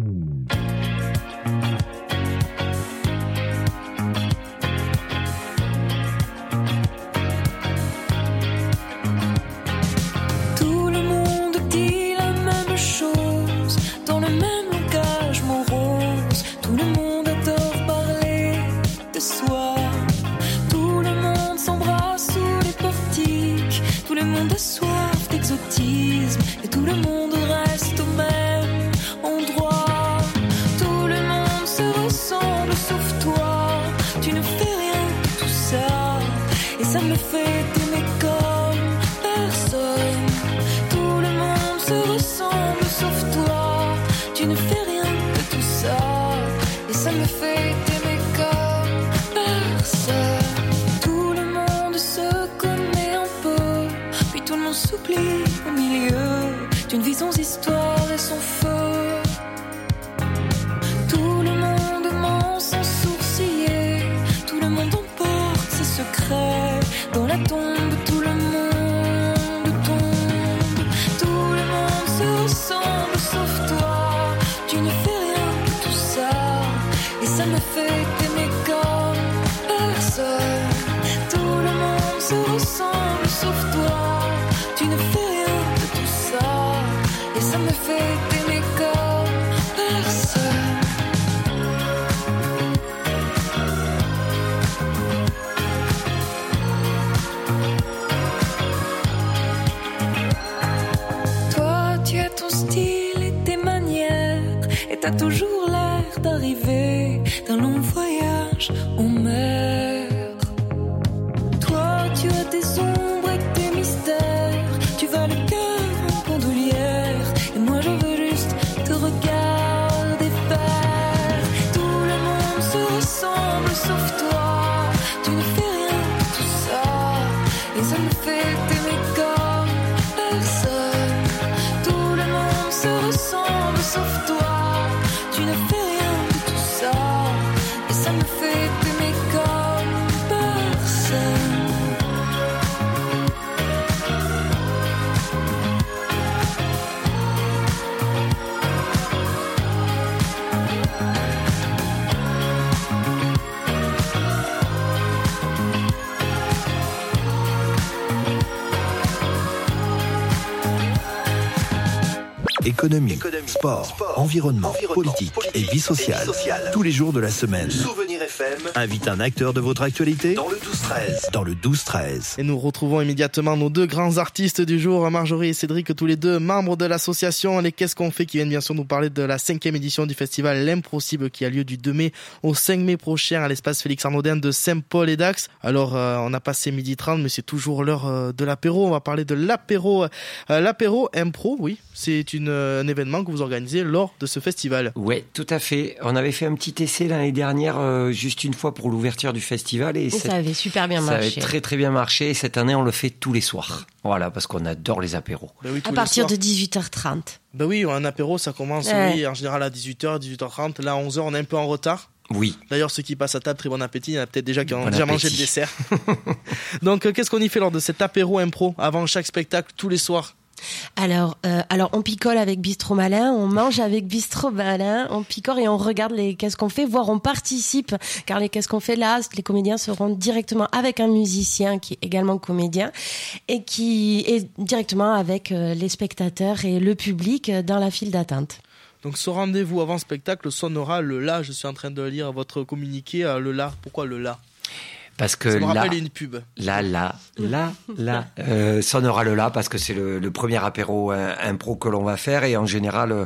Tout le monde dit la même chose, dans le même langage morose. Tout le monde adore parler de soi. Tout le monde s'embrasse sous les portiques. Tout le monde a soif d'exotisme et tout le monde reste au même endroit. Tout le monde se ressemble sauf toi. Tu ne fais rien de tout ça et ça me fait t'aimer comme personne. Tout le monde se ressemble sauf toi. Tu ne fais rien de tout ça et ça me fait t'aimer comme personne. Tout le monde se connaît un peu, puis tout le monde s'oublie au milieu d'une vie sans histoire et sans feu. Tout le monde ment sans sourciller, tout le monde emporte ses secrets. Dans la tombe, tout le monde tombe. Tout le monde se ressemble sauf toi. Tu ne fais rien de tout ça et ça me fait t'aimer comme sauf toi. Tu ne fais rien de tout ça, et ça me fait t'aimer comme personne. Toi, tu as ton style et tes manières, et t'as toujours l'air d'arriver d'un long voyage en mer. Toi, tu as tes ombres et tes mystères, tu vas le cœur en bandoulière, et moi je veux juste te regarder faire. Tout le monde se ressemble sauf toi, tu ne fais rien de tout ça, et ça me fait t'aimer comme personne. Tout le monde se ressemble sauf toi, tu ne fais rien de tout ça, et ça me fait t'aimer comme personne. Économie, sport, environnement, politique et vie sociale. Tous les jours de la semaine. Souvenir FM invite un acteur de votre actualité dans le 12-13. Dans le 12-13. Et nous retrouvons immédiatement nos deux grands artistes du jour, Marjorie et Cédric, tous les deux membres de l'association Les Qu'est-ce qu'on fait, qui viennent bien sûr nous parler de la 5e édition du festival L'Impossible qui a lieu du 2 mai au 5 mai prochain à l'espace Félix Arnaudin de Saint-Paul-et-Dax. Alors, on a passé 12h30, mais c'est toujours l'heure de l'apéro. On va parler de l'apéro impro, oui. C'est un événement que vous organisez lors de ce festival. Oui, tout à fait. On avait fait un petit essai l'année dernière, juste une fois pour l'ouverture du festival. Et ça avait super bien marché. Ça avait très très bien marché. Et cette année, on le fait tous les soirs. Voilà, parce qu'on adore les apéros. Ben oui, à partir de 18h30. Ben oui, un apéro, ça commence oui, en général à 18h, 18h30. Là, à 11h, on est un peu en retard. Oui. D'ailleurs, ceux qui passent à table, très bon appétit. Il y en a peut-être déjà qui ont déjà mangé le dessert. Donc, qu'est-ce qu'on y fait lors de cet apéro impro avant chaque spectacle, tous les soirs? Alors, on picole avec Bistrot Malin, on mange avec Bistrot Malin, on picore et on regarde les Qu'est-ce qu'on fait, voire on participe, car les Qu'est-ce qu'on fait là, les comédiens seront directement avec un musicien qui est également comédien et qui est directement avec les spectateurs et le public dans la file d'attente. Donc ce rendez-vous avant spectacle sonnera le la. Je suis en train de lire votre communiqué, le la. Pourquoi le la? Parce que ça me rappelle une pub. Sonnera le là parce que c'est le premier apéro impro que l'on va faire et en général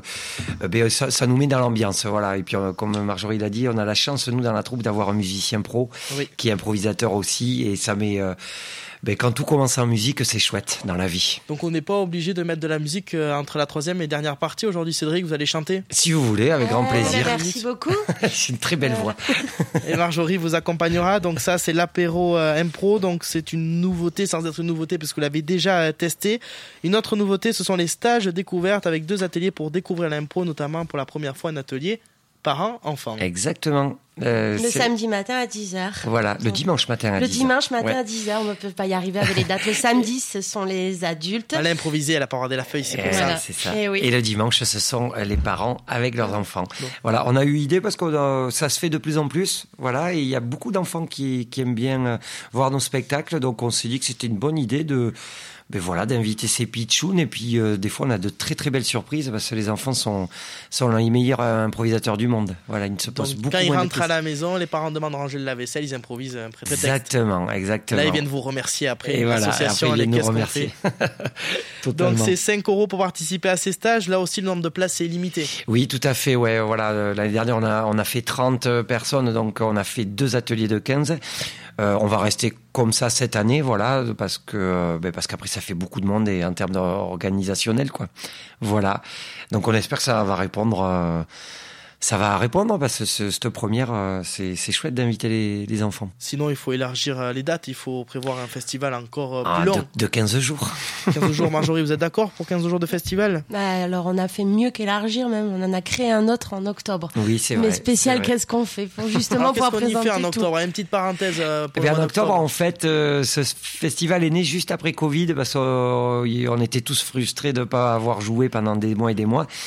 ça nous met dans l'ambiance, voilà. Et puis comme Marjorie l'a dit, on a la chance nous dans la troupe d'avoir un musicien pro qui est improvisateur aussi et ça met quand tout commence en musique, c'est chouette dans la vie. Donc on n'est pas obligé de mettre de la musique entre la 3e et dernière partie. Aujourd'hui, Cédric, vous allez chanter? Si vous voulez, avec grand plaisir. Merci beaucoup. C'est une très belle voix. Et Marjorie vous accompagnera. Donc ça, c'est l'apéro impro. Donc c'est une nouveauté, sans être une nouveauté, parce que vous l'avez déjà testé. Une autre nouveauté, ce sont les stages découvertes avec 2 ateliers pour découvrir l'impro, notamment pour la première fois un atelier parents-enfants. Exactement. Le samedi matin à 10h. Voilà, le dimanche matin à 10h. Le dimanche matin à 10h, on ne peut pas y arriver avec les dates. Le samedi, ce sont les adultes. Elle a improvisé, elle a pas regardé la feuille, c'est pour ça. C'est ça. Et le dimanche, ce sont les parents avec leurs enfants. Voilà, on a eu idée parce que ça se fait de plus en plus. Voilà, et il y a beaucoup d'enfants qui aiment bien voir nos spectacles. Donc on s'est dit que c'était une bonne idée d'inviter ces pitchouns et puis des fois on a de très très belles surprises parce que les enfants sont les meilleurs improvisateurs du monde. Voilà, ils se posent beaucoup quand ils moins rentrent à la maison, les parents demandent de ranger le lave-vaisselle, ils improvisent un prétexte. Exactement. Là ils viennent vous remercier après. Et l'association après, Les Qu'est-ce qu'on fait. Donc c'est 5 € pour participer à ces stages. Là aussi le nombre de places est limité. Oui, tout à fait. Ouais, voilà. L'année dernière on a fait 30 personnes, donc on a fait 2 ateliers de 15. On va rester comme ça cette année, voilà, parce qu'après ça fait beaucoup de monde et en termes organisationnels, quoi. Voilà. Donc on espère que ça va répondre. Parce que cette première, c'est chouette d'inviter les enfants. Sinon, il faut élargir les dates. Il faut prévoir un festival encore plus long. De 15 jours. 15 jours, Marjorie, vous êtes d'accord pour 15 jours de festival? Alors, on a fait mieux qu'élargir même. On en a créé un autre en octobre. Oui, c'est vrai. Mais spécial, qu'est-ce qu'on fait pour justement pouvoir présenter tout? Qu'est-ce qu'on y fait en octobre? Une petite parenthèse pour en octobre, en fait, ce festival est né juste après Covid parce qu'on était tous frustrés de ne pas avoir joué pendant des mois et des mois.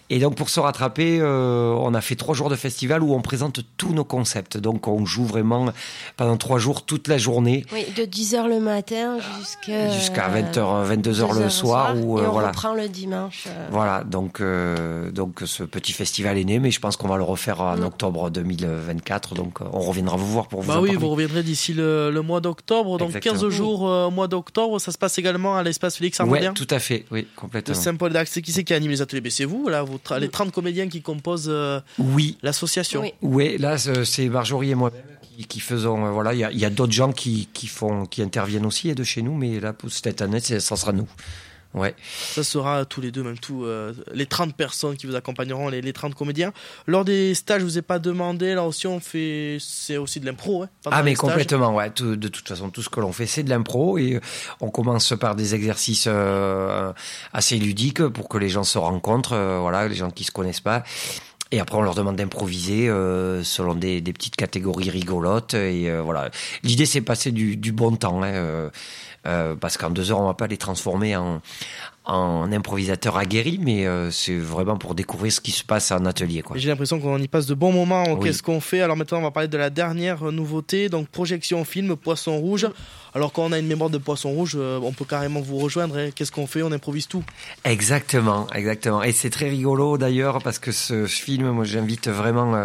Et donc pour se rattraper, on a fait 3 jours de festival où on présente tous nos concepts. Donc on joue vraiment pendant 3 jours toute la journée. Oui, de 10h le matin jusqu'à 20h, 22h le soir. Et on reprend le dimanche. Voilà, donc ce petit festival est né, mais je pense qu'on va le refaire en octobre 2024. Donc on reviendra vous voir pour vous en parler. Vous reviendrez d'ici le mois d'octobre. Donc Exactement. 15 jours au mois d'octobre. Ça se passe également à l'espace Félix Arnodin. Oui, tout à fait, oui, complètement. De Saint-Paul-d'Ax. C'est qui anime les ateliers? C'est vous, là, les 30 comédiens qui composent l'association. Oui, là, c'est Marjorie et moi-même qui faisons. Voilà, il y a d'autres gens qui interviennent aussi de chez nous, mais là, pour cette année, ça sera nous. Ouais. Ça sera tous les deux, même les 30 personnes qui vous accompagneront, les 30 comédiens. Lors des stages, je vous ai pas demandé, là aussi c'est aussi de l'impro. Mais complètement, ouais. De toute façon, tout ce que l'on fait, c'est de l'impro et on commence par des exercices assez ludiques pour que les gens se rencontrent, les gens qui se connaissent pas. Et après, on leur demande d'improviser selon des petites catégories rigolotes. Et voilà. L'idée, c'est passer du bon temps. Parce qu'en 2 heures, on va pas les transformer en improvisateurs aguerris, mais c'est vraiment pour découvrir ce qui se passe en atelier. J'ai l'impression qu'on y passe de bons moments. Qu'est-ce qu'on fait? Alors maintenant, on va parler de la dernière nouveauté. Donc, projection film Poisson Rouge. Alors quand on a une mémoire de Poisson Rouge, on peut carrément vous rejoindre. Qu'est-ce qu'on fait? On improvise tout. Exactement. Et c'est très rigolo d'ailleurs parce que ce film, moi j'invite vraiment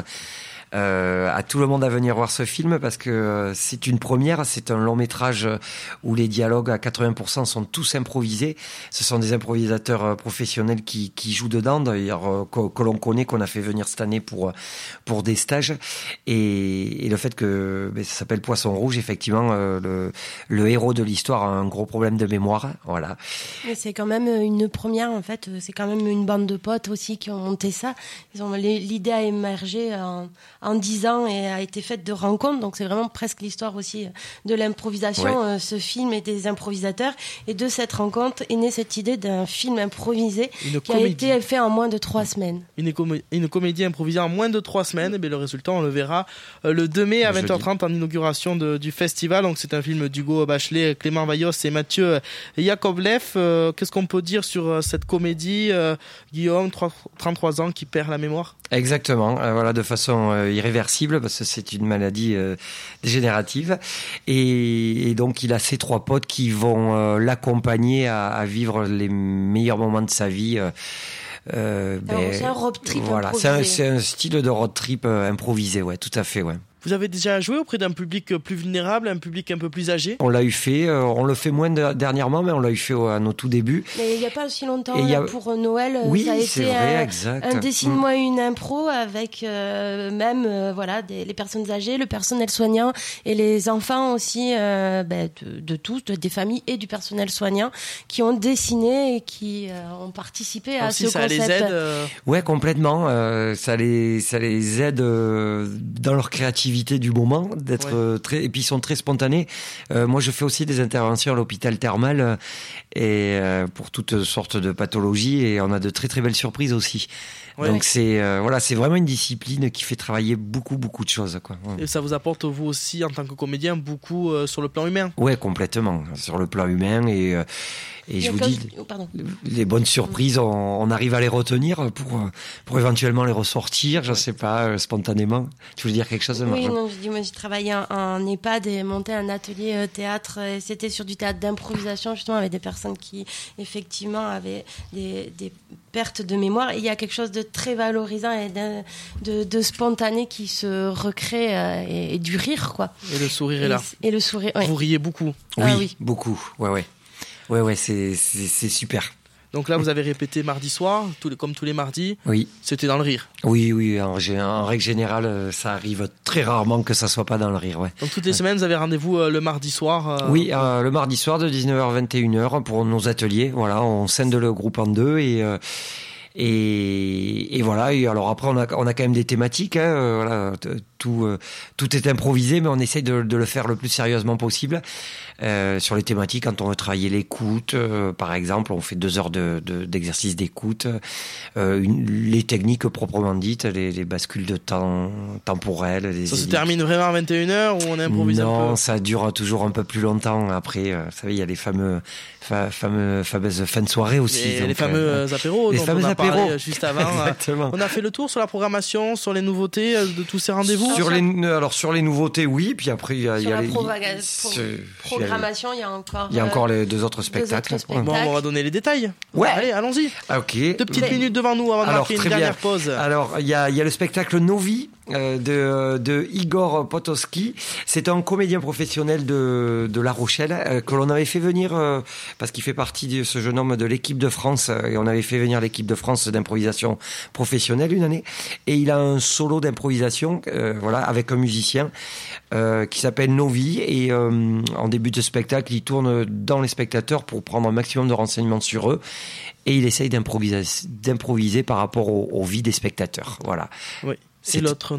à tout le monde à venir voir ce film parce que c'est une première, c'est un long métrage où les dialogues à 80% sont tous improvisés. Ce sont des improvisateurs professionnels qui jouent dedans, d'ailleurs que l'on connaît, qu'on a fait venir cette année pour des stages. Et le fait que ça s'appelle Poisson Rouge, effectivement, le héros de l'histoire a un gros problème de mémoire. Voilà. Mais c'est quand même une première, en fait. C'est quand même une bande de potes aussi qui ont monté ça. L'idée a émergé en 10 ans et a été faite de rencontres, donc c'est vraiment presque l'histoire aussi de l'improvisation, ce film et des improvisateurs, et de cette rencontre est née cette idée d'un film improvisé a été fait en moins de 3 semaines. Une comédie improvisée en moins de 3 semaines, et le résultat on le verra le 2 mai à 20h30 en inauguration du festival. Donc c'est un film d'Hugo Bachelet, Clément Vaillos et Mathieu Yakovlev. Qu'est-ce qu'on peut dire sur cette comédie, Guillaume, 33 ans, qui perd la mémoire? Exactement, de façon irréversible parce que c'est une maladie dégénérative et donc il a ses 3 potes qui vont l'accompagner à vivre les meilleurs moments de sa vie. C'est un road trip improvisé. C'est un style de road trip improvisé, tout à fait, Vous avez déjà joué auprès d'un public plus vulnérable, un public un peu plus âgé? On l'a eu fait, on le fait moins dernièrement, mais on l'a eu fait à nos tout débuts. Mais il n'y a pas aussi longtemps, pour Noël, ça a été un dessine-moi une impro avec les personnes âgées, le personnel soignant et les enfants aussi de tous, des familles et du personnel soignant qui ont dessiné et qui ont participé à ce concept. Ça les aide Ouais, complètement. Ça les aide dans leur créativité du moment, d'être et puis ils sont très spontanés. Moi, je fais aussi des interventions à l'hôpital thermal et pour toutes sortes de pathologies et on a de très très belles surprises aussi. Donc c'est vraiment une discipline qui fait travailler beaucoup de choses, Et ça vous apporte vous aussi en tant que comédien beaucoup sur le plan humain? Ouais, complètement sur le plan humain et je vous dis les bonnes surprises, on arrive à les retenir pour éventuellement les ressortir, je sais pas, spontanément. Tu veux dire quelque chose? Oui, non, moi j'ai travaillé en EHPAD et monté un atelier théâtre et c'était sur du théâtre d'improvisation justement avec des personnes qui effectivement avaient des pertes de mémoire et il y a quelque chose de très valorisant et de spontané qui se recrée et du rire Et le sourire est là. Et le sourire. Vous riez beaucoup? Oui, beaucoup. Ouais, c'est super. Donc là, vous avez répété mardi soir, comme tous les mardis. Oui. C'était dans le rire. Oui. En règle générale, ça arrive très rarement que ça soit pas dans le rire. Ouais. Donc toutes les semaines, vous avez rendez-vous le mardi soir. Oui, le mardi soir de 19h à 21h pour nos ateliers. Voilà, on scinde le groupe en 2 et voilà. Et alors après, on a quand même des thématiques. Tout est improvisé, mais on essaye de le faire le plus sérieusement possible. Sur les thématiques, quand on veut travailler l'écoute, par exemple, on fait 2 heures d'exercice d'écoute. Les techniques proprement dites, les bascules de temps temporelles. Ça se termine vraiment à 21h ou on improvise un peu? Non, ça dure toujours un peu plus longtemps. Après, vous savez, il y a les fameuses fins de soirée aussi. Et les fameux apéros. Les fameux apéros. parlait juste avant. Exactement. On a fait le tour sur la programmation, sur les nouveautés de tous ces rendez-vous. Sur les nouveautés, oui. Puis après, il y a les programmation, il y a encore. Il y a encore les deux autres spectacles. Bon, on va donner les détails. Ouais. Allez, allons-y. Ok. 2 petites minutes devant nous avant de marquer une dernière pause. Alors, il y a le spectacle Novi de Igor Potosky. C'est un comédien professionnel de La Rochelle que l'on avait fait venir parce qu'il fait partie de ce jeune homme de l'équipe de France et on avait fait venir l'équipe de France d'improvisation professionnelle une année et il a un solo d'improvisation avec un musicien qui s'appelle Novi et en début de spectacle il tourne dans les spectateurs pour prendre un maximum de renseignements sur eux et il essaye d'improviser par rapport aux vies des spectateurs. Voilà. Oui. Et l'autre,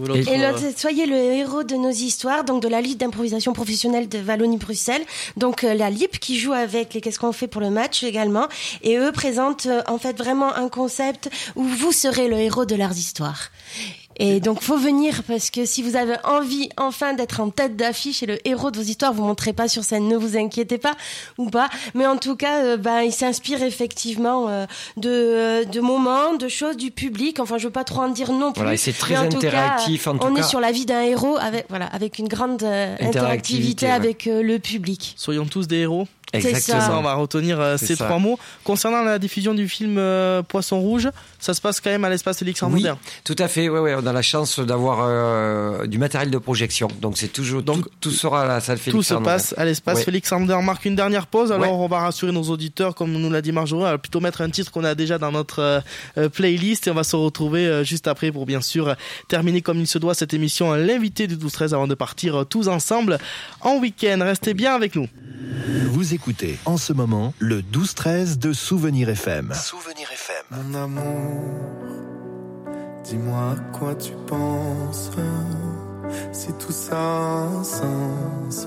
soyez le héros de nos histoires, donc de la Ligue d'improvisation professionnelle de Wallonie-Bruxelles, donc la LIP qui joue avec les Qu'est-ce qu'on fait pour le match également, et eux présentent en fait vraiment un concept où vous serez le héros de leurs histoires. Et donc faut venir parce que si vous avez envie enfin d'être en tête d'affiche et le héros de vos histoires, vous montrez pas sur scène, ne vous inquiétez pas ou pas, mais en tout cas il s'inspire effectivement de moments, de choses du public. Enfin, je veux pas trop en dire non plus. Voilà, et c'est très interactif. On est sur la vie d'un héros avec une grande interactivité avec le public. Soyons tous des héros. Exactement. Ça, on va retenir ces 3 mots. Concernant la diffusion du film Poisson Rouge, ça se passe quand même à l'espace Félix Arnaudin. Oui, tout à fait. Ouais, on a la chance d'avoir du matériel de projection. Donc c'est toujours tout sera à la salle Félix Arnaudin. Tout se passe à l'espace Félix Arnaudin. On marque une dernière pause. Alors on va rassurer nos auditeurs, comme nous l'a dit Marjorie. On va plutôt mettre un titre qu'on a déjà dans notre playlist et on va se retrouver juste après pour bien sûr terminer comme il se doit cette émission. L'invité du 12-13 avant de partir tous ensemble en week-end. Restez bien avec nous. Vous écoutez en ce moment le 12-13 de Souvenir FM. Souvenir FM. Mon amour, dis-moi à quoi tu penses, si tout ça a un sens.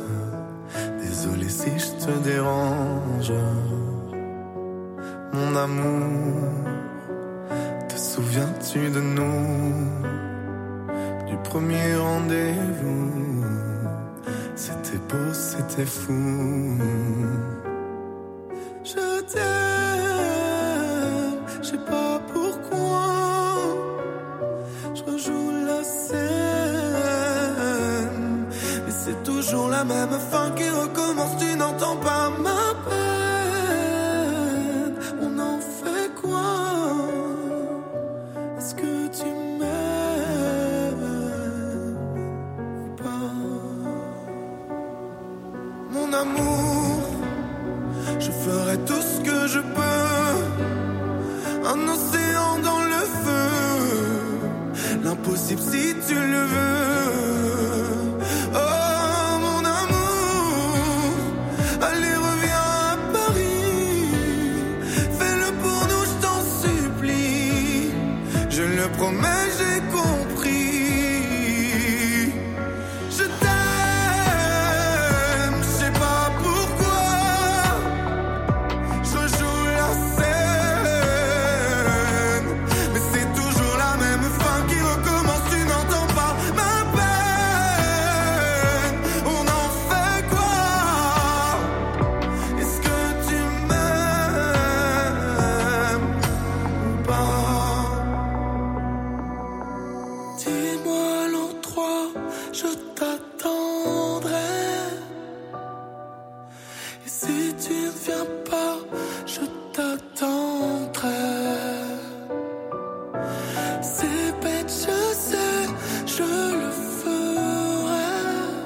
Désolé si je te dérange. Mon amour, te souviens-tu de nous, du premier rendez-vous? C'était beau, c'était fou. Je t'aime, je sais pas pourquoi. Je rejoue la scène, mais c'est toujours la même fin qui recommence. Tu n'entends pas ma peine. On en fait quoi? Est-ce que tu m'aimes ou pas? Mon amour, je ferai tout ce que je peux. Un océan dans le feu, l'impossible si tu le veux. Oh mon amour, allez reviens à Paris. Fais-le pour nous, je t'en supplie. Je le promets, j'ai compris. Je t'aime, je sais pas pourquoi. Je joue la scène, mais c'est toujours la même fin qui recommence. Tu n'entends pas ma peine. On en fait quoi? Est-ce que tu m'aimes ou pas? Dis-moi l'endroit, je t'attendrai. Et si tu ne viens pas, je t'attendrai. C'est bête, je sais, je le ferai.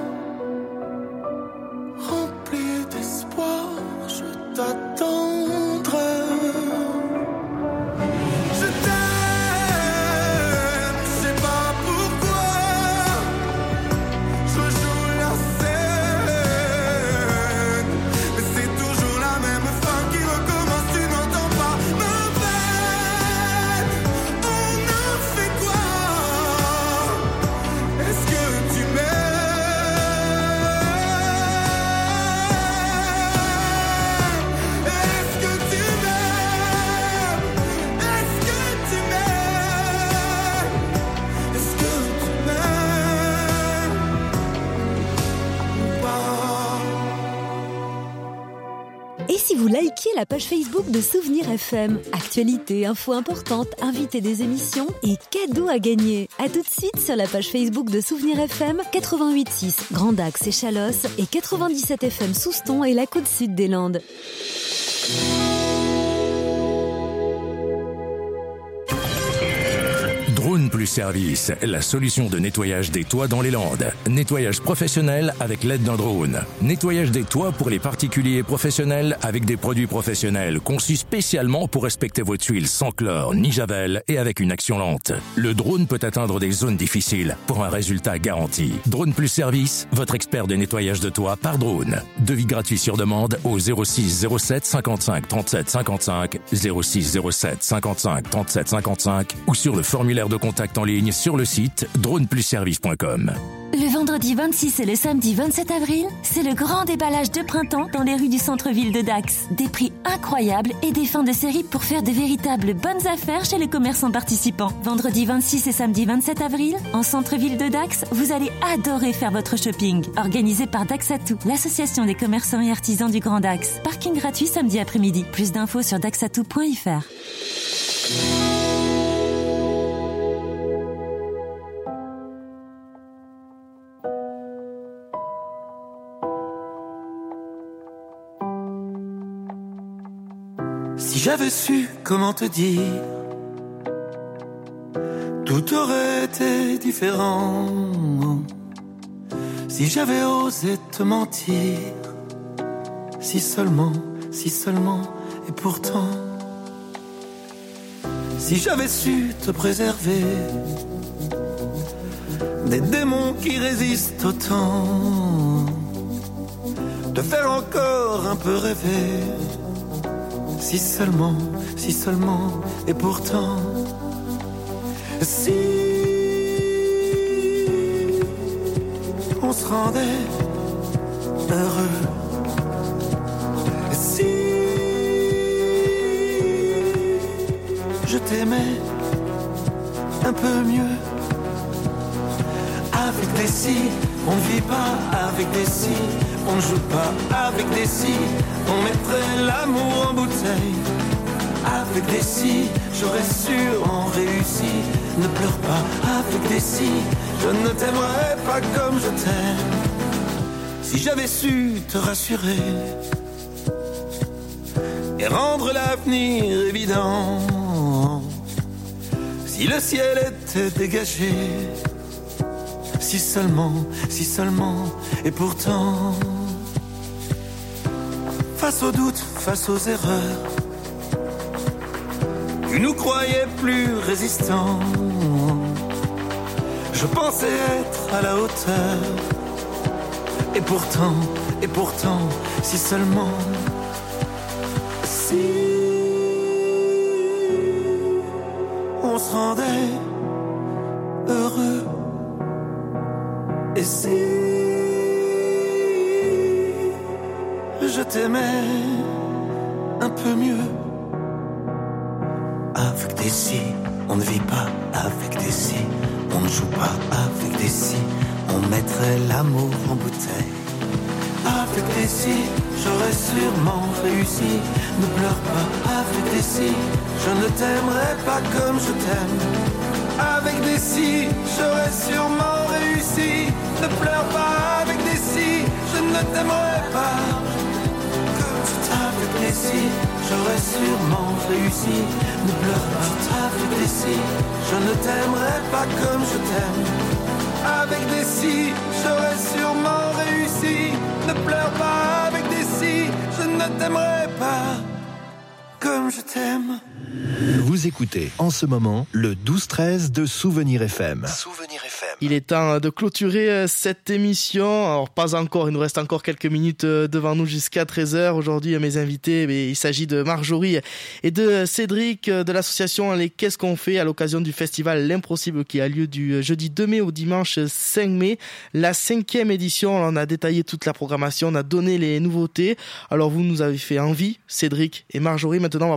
Rempli d'espoir, je t'attendrai. Je t'aime, je sais pas pourquoi. Je joue la scène, mais c'est toujours la même fin Et si vous likiez la page Facebook de Souvenir FM? Actualités, infos importantes, invités des émissions et cadeaux à gagner. À tout de suite sur la page Facebook de Souvenir FM, 88.6 Grand Dax et Chalosse et 97 FM Souston et la côte sud des Landes. Drone Plus Service, la solution de nettoyage des toits dans les Landes. Nettoyage professionnel avec l'aide d'un drone. Nettoyage des toits pour les particuliers et professionnels avec des produits professionnels conçus spécialement pour respecter vos tuiles sans chlore ni javel et avec une action lente. Le drone peut atteindre des zones difficiles pour un résultat garanti. Drone Plus Service, votre expert de nettoyage de toits par drone. Devis gratuit sur demande au 06 07 55 37 55, 06 07 55 37 55 ou sur le formulaire de contact en ligne sur le site droneplusservice.com. Le vendredi 26 et le samedi 27 avril, c'est le grand déballage de printemps dans les rues du centre-ville de Dax. Des prix incroyables et des fins de série pour faire de véritables bonnes affaires chez les commerçants participants. Vendredi 26 et samedi 27 avril, en centre-ville de Dax, vous allez adorer faire votre shopping. Organisé par Daxatou, l'association des commerçants et artisans du Grand Dax. Parking gratuit samedi après-midi. Plus d'infos sur daxatou.fr. Si j'avais su comment te dire, tout aurait été différent. Si j'avais osé te mentir, si seulement, et pourtant. Si j'avais su te préserver des démons qui résistent au temps, te faire encore un peu rêver. Si seulement, et pourtant, si on se rendait heureux, si je t'aimais un peu mieux, avec des si, on ne vit pas avec des si, on ne joue pas avec des si. On mettrait l'amour en bouteille. Avec des si, j'aurais sûrement réussi. Ne pleure pas avec des si, je ne t'aimerais pas comme je t'aime. Si j'avais su te rassurer et rendre l'avenir évident, si le ciel était dégagé, si seulement, et pourtant. Face aux doutes, face aux erreurs, tu nous croyais plus résistants. Je pensais être à la hauteur. Et pourtant, si seulement, si on se rendait heureux. Et si je t'aimais un peu mieux. Avec des si, on ne vit pas avec des si, on ne joue pas avec des si, on mettrait l'amour en bouteille. Avec des si, j'aurais sûrement réussi. Ne pleure pas avec des si, je ne t'aimerais pas comme je t'aime. Avec des si, j'aurais sûrement réussi. Ne pleure pas avec des si, je ne t'aimerais pas. Avec des si, j'aurais sûrement réussi. Ne pleure pas avec des si, je ne t'aimerais pas comme je t'aime. Avec des si, j'aurais sûrement réussi. Ne pleure pas avec des si, je ne t'aimerais pas comme je t'aime. Vous écoutez en ce moment le 12-13 de Souvenir FM. Souvenir FM. Il est temps de clôturer cette émission. Alors pas encore, il nous reste encore quelques minutes devant nous jusqu'à 13h. Aujourd'hui, mes invités, il s'agit de Marjorie et de Cédric de l'association Les Qu'est-ce qu'on fait à l'occasion du festival L'Impossible qui a lieu du jeudi 2 mai au dimanche 5 mai. La 5e édition, on a détaillé toute la programmation, on a donné les nouveautés. Alors vous nous avez fait envie, Cédric et Marjorie. Maintenant, on va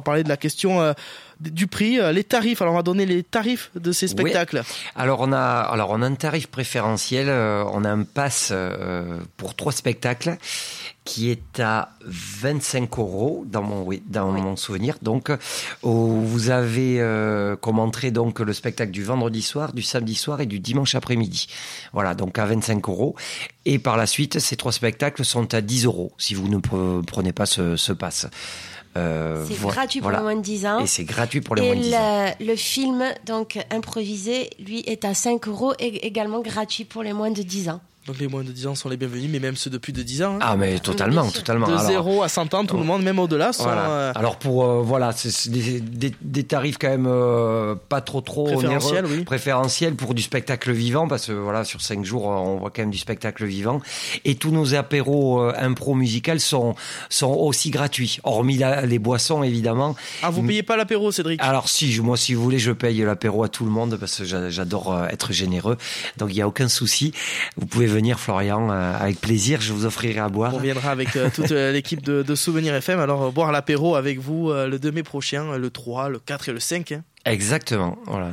parler de la question du prix, les tarifs. Alors on va donner les tarifs de ces spectacles. Oui. Alors on a un tarif préférentiel, on a un pass pour 3 spectacles qui est à 25 € dans mon souvenir. Donc, vous avez comme entrée donc le spectacle du vendredi soir, du samedi soir et du dimanche après-midi. Voilà, donc à 25 €. Et par la suite, ces 3 spectacles sont à 10 € si vous ne prenez pas ce pass. C'est gratuit pour les moins de 10 ans. Et c'est gratuit pour les moins de 10 ans. Et le film, donc improvisé, lui, est à 5 € et également gratuit pour les moins de 10 ans. Donc les moins de 10 ans sont les bienvenus, mais même ceux de plus de 10 ans. Hein. Ah mais totalement. De 0 à 100 ans, tout le monde, même au-delà, sont... Voilà. Alors pour c'est des tarifs quand même pas trop préférentiels, onéreux, préférentiels pour du spectacle vivant, parce que voilà, sur 5 jours on voit quand même du spectacle vivant. Et tous nos apéros impro musicales sont aussi gratuits, hormis les boissons évidemment. Ah, vous payez pas l'apéro, Cédric? Alors si vous voulez, je paye l'apéro à tout le monde parce que j'adore être généreux. Donc il y a aucun souci. Vous pouvez venir, Florian, avec plaisir, je vous offrirai à boire. On viendra avec toute l'équipe de Souvenirs FM, alors boire l'apéro avec vous le 2 mai prochain, le 3, le 4 et le 5. Hein. Exactement, voilà.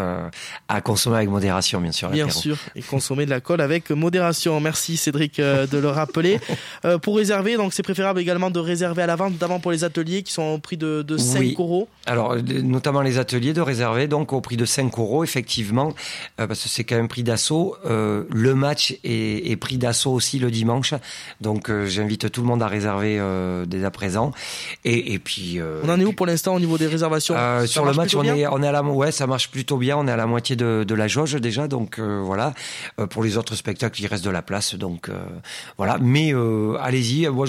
À consommer avec modération, bien sûr. Bien sûr, et consommer de l'alcool avec modération. Merci Cédric de le rappeler. Pour réserver, donc c'est préférable également de réserver à l'avance, notamment pour les ateliers qui sont au prix de 5 €. Alors, notamment les ateliers, de réserver donc au prix de 5 €, effectivement, parce que c'est quand même prix d'assaut. Le match est prix d'assaut aussi le dimanche, donc j'invite tout le monde à réserver dès à présent. Et puis... on en est où pour l'instant au niveau des réservations? Sur le match, on est à la... Ouais, ça marche plutôt bien, on est à la moitié de la jauge déjà, donc voilà. Pour les autres spectacles, il reste de la place, donc voilà. Mais allez-y, moi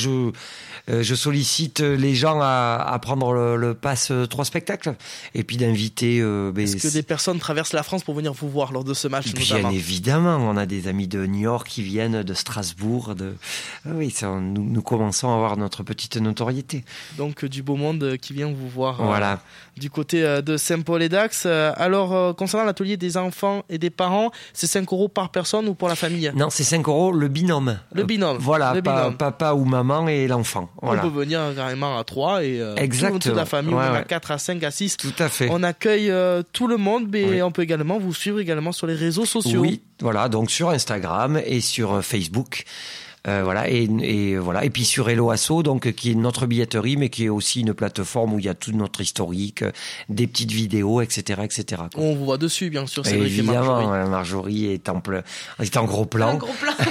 je sollicite les gens à prendre le pass 3 spectacles et puis d'inviter. Est-ce que des personnes traversent la France pour venir vous voir lors de ce match? Bien évidemment, on a des amis de New York qui viennent, de Strasbourg, oui, nous commençons à avoir notre petite notoriété. Donc du beau monde qui vient vous voir. Voilà. Du côté de Saint-Paul-et-Dax. Alors, concernant l'atelier des enfants et des parents, c'est 5 € par personne ou pour la famille? Non, c'est 5 € le binôme. Le binôme. Voilà, papa ou maman et l'enfant. Voilà. On peut venir carrément à 3 et toute la famille, ouais, on a 4 à 5 à 6. Tout à fait. On accueille tout le monde, mais on peut également vous suivre également sur les réseaux sociaux. Oui, voilà, donc sur Instagram et sur Facebook. Voilà et voilà, et puis sur Hello Asso, donc qui est notre billetterie mais qui est aussi une plateforme où il y a tout notre historique, des petites vidéos, etc. quoi. On vous voit dessus bien sûr. C'est évidemment, Marjorie est en gros plan. Un gros plan.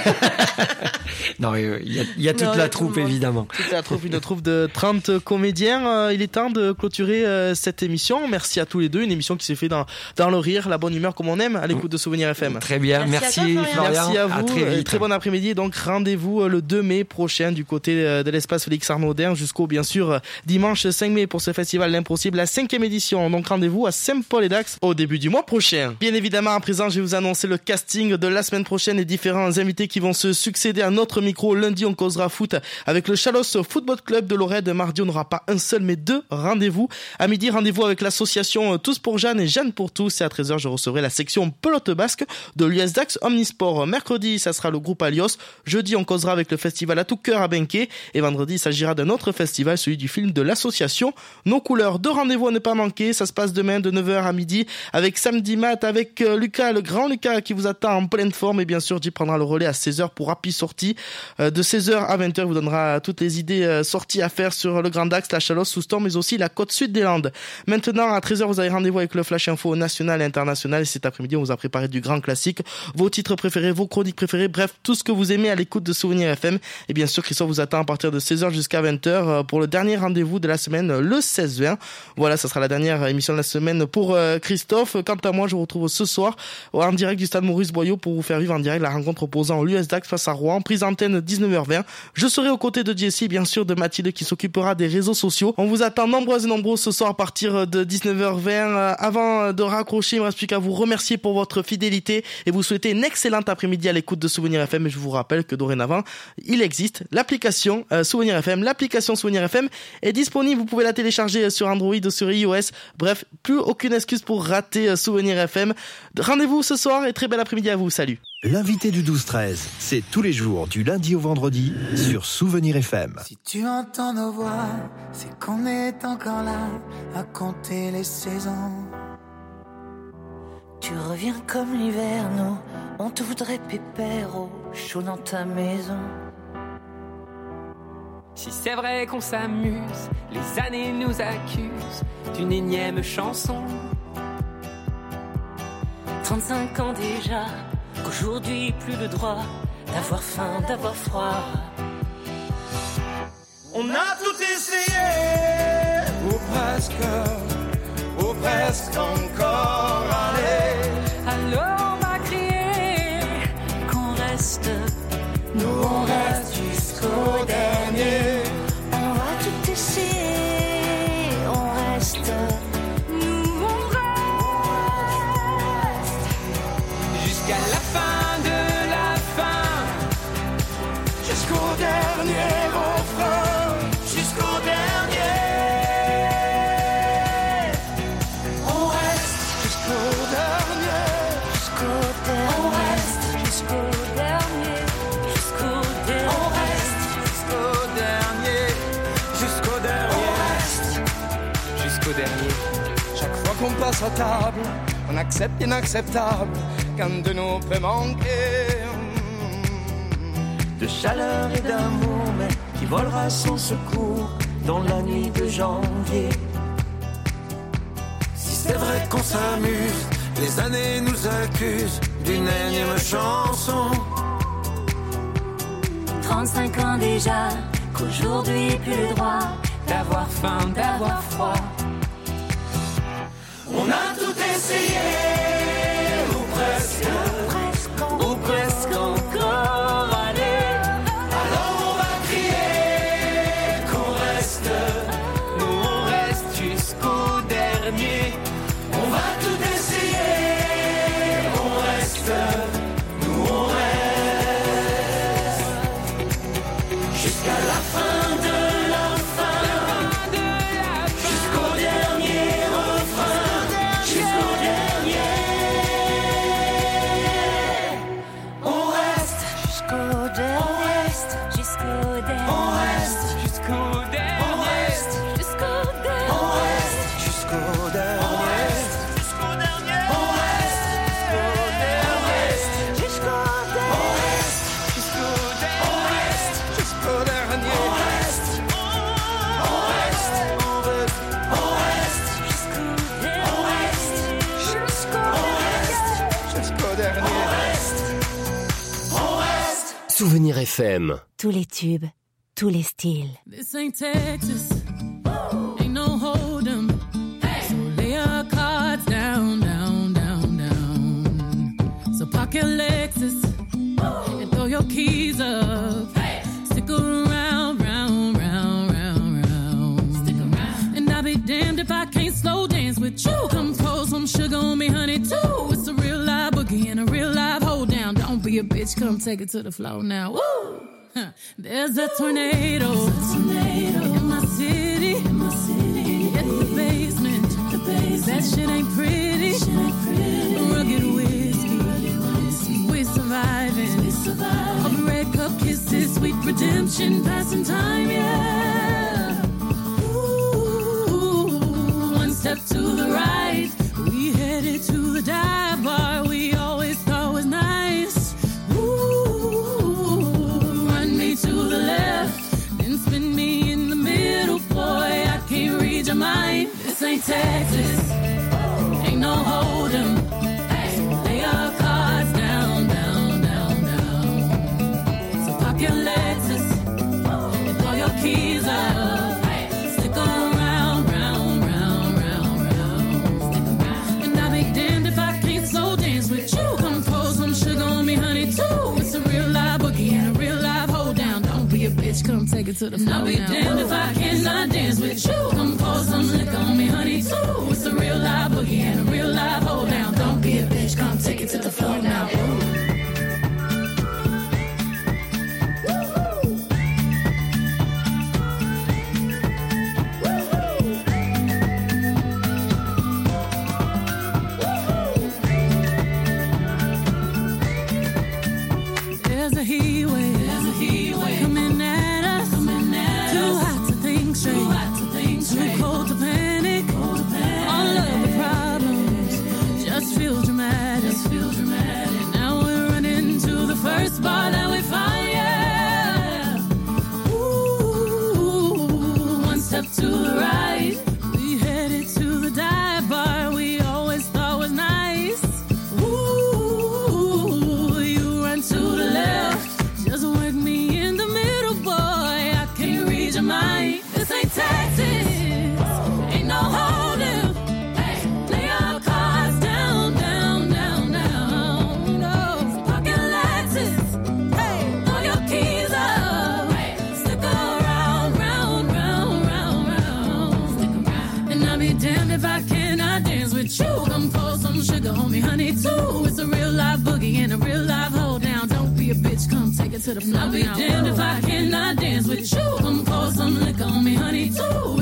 Non, il y a toute la troupe évidemment. Toute la troupe, une troupe de 30 comédiens. Il est temps de clôturer cette émission. Merci à tous les deux, une émission qui s'est faite dans le rire, la bonne humeur comme on aime à l'écoute de Souvenirs FM. Très bien, merci Florian. Merci à vous. À très vite. Très bon après-midi. Donc rendez-vous le 2 mai prochain du côté de l'espace Félix Arnaudin jusqu'au bien sûr dimanche 5 mai pour ce festival L'Impossible, la 5e édition. Donc rendez-vous à Saint-Paul-et-Dax au début du mois prochain. Bien évidemment, à présent, je vais vous annoncer le casting de la semaine prochaine et différents invités qui vont se succéder à notre micro. Lundi, on causera foot avec le Chalosse Football Club de Lorette. Mardi, on n'aura pas un seul mais 2 rendez-vous. À midi, rendez-vous avec l'association Tous pour Jeanne et Jeanne pour tous. Et à 13h, je recevrai la section pelote basque de l'US Dax Omnisport. Mercredi, ça sera le groupe Alios. Jeudi, on causera avec le festival à tout cœur à Benké. Et vendredi, il s'agira d'un autre festival, celui du film de l'association Nos Couleurs. 2 rendez-vous à ne pas manquer. Ça se passe demain de 9h à midi avec Samedi Mat, avec Lucas, le grand Lucas qui vous attend en pleine forme. Et bien sûr, J prendra le relais à 16h pour Happy Sortie. De 16h à 20h, vous donnera toutes les idées sorties à faire sur le Grand Dax, la Chalosse, Souston, mais aussi la côte sud des Landes. Maintenant, à 13h, vous avez rendez-vous avec le Flash Info national et international. Et cet après-midi, on vous a préparé du grand classique, vos titres préférés, vos chroniques préférées, bref, tout ce que vous aimez à l'écoute de Souvenirs FM. Et bien sûr, Christophe vous attend à partir de 16h jusqu'à 20h pour le dernier rendez-vous de la semaine, le 16 juin. Voilà, ça sera la dernière émission de la semaine pour Christophe. Quant à moi, je vous retrouve ce soir en direct du stade Maurice Boyau pour vous faire vivre en direct la rencontre opposant l'US Dax face à Rouen. Prise antenne 19h20. Je serai aux côtés de Jessie, bien sûr, de Mathilde qui s'occupera des réseaux sociaux. On vous attend nombreuses et nombreux ce soir à partir de 19h20. Avant de raccrocher, il me reste plus qu'à vous remercier pour votre fidélité et vous souhaiter une excellente après-midi à l'écoute de Souvenirs FM. Et je vous rappelle que dorénavant, avant, il existe l'application Souvenir FM. L'application Souvenir FM est disponible, vous pouvez la télécharger sur Android ou sur iOS. Bref, plus aucune excuse pour rater Souvenir FM. Rendez-vous ce soir et très bel après-midi à vous. Salut. L'invité du 12-13, c'est tous les jours du lundi au vendredi sur Souvenir FM. Si tu entends nos voix, c'est qu'on est encore là à compter les saisons. Tu reviens comme l'hiver, nous, on te voudrait pépère au chaud dans ta maison. Si c'est vrai qu'on s'amuse, les années nous accusent d'une énième chanson. 35 ans déjà, qu'aujourd'hui plus le droit d'avoir faim, d'avoir froid. On a tout essayé, ou presque encore, allez. Alors on va crier qu'on reste, nous on reste jusqu'au dernier. On va tout essayer, on reste, nous on reste jusqu'à la fin de la fin, jusqu'au dernier refrain, jusqu'au dernier. On reste jusqu'au dernier, jusqu'au dernier. On reste jusqu'au dernier, jusqu'au dernier. On reste jusqu'au dernier, jusqu'au dernier. On reste jusqu'au dernier. Chaque fois qu'on passe à table, on accepte l'inacceptable quand de nous peut manquer de chaleur et d'amour, mais qui volera sans secours dans la nuit de janvier. Si c'est vrai qu'on s'amuse, les années nous accusent d'une énième chanson. 35 ans déjà, qu'aujourd'hui plus le droit d'avoir faim, d'avoir froid. On a tout essayé, ou presque encore, allez. Alors on va crier qu'on reste, nous on reste jusqu'au dernier. on va tout essayer, on reste, nous on reste, jusqu'à la fin de la fin, jusqu'au dernier refrain, jusqu'au dernier. On reste jusqu'au dernier, on reste jusqu'au dernier, on reste jusqu'au dernier, on reste jusqu'au dernier, on reste jusqu'au dernier, on reste jusqu'au dernier, on reste jusqu'au dernier, on reste jusqu'au dernier, on reste jusqu'au dernier, on reste jusqu'au dernier, on reste. Souvenir FM. Tous les tubes, tous les styles. This ain't Texas, ain't no hold'em. So lay your cards down, down, down, down. So park your Lexus and throw your keys up. Stick around, round, round, round, round. Stick around. And I'll be damned if I can't slow dance with you. Come pour some sugar on me, honey, too. It's a real live boogie and a real live hold down. Don't be a bitch, come take it to the floor now. Woo! There's a tornado in my city. Hit the basement. That shit ain't pretty. Rugged whiskey. We're surviving. All the red cup kisses, sweet redemption, passing time, yeah. Ooh, one step to the right, we headed to the dive bar we always thought was nice. Run me to the left, then spin me in the middle. Boy, I can't read your mind. This ain't Texas, ain't no hold'em. Lay your cards down, down, down, down. So park your Lexus and throw your keys up. Stick around, round, round, round, round. And I'll be damned if I can't slow dance with you. Come pour some sugar on me, honey, too. It's a real live boogie and a real live hold down. Don't be a bitch, come take it to the floor. I'll be damned if I cannot dance with you. Come pour some liquor on me, honey, too. It's a real live boogie and a real live hold down. Don't be a bitch, come take it to the floor now. Ooh. left to the right. We headed to the dive bar we always thought was nice. Ooh, you run to the left. Just work me in the middle, boy. I can't read your mind. This ain't Texas. Ain't no holding. Hey, lay your cards down, down, down, down. No, pocket Lexus. Hey, throw your keys up. Hey, stick around, round, round, round, round. Stick around. And I'll be damned if I cannot dance with you. Come pour some sugar on me, honey, too. It's a real life boogie and a real life hold down. Don't be a bitch, come take it to the floor. I'll be damned if I cannot dance with you. Come pour some liquor on me, honey, too.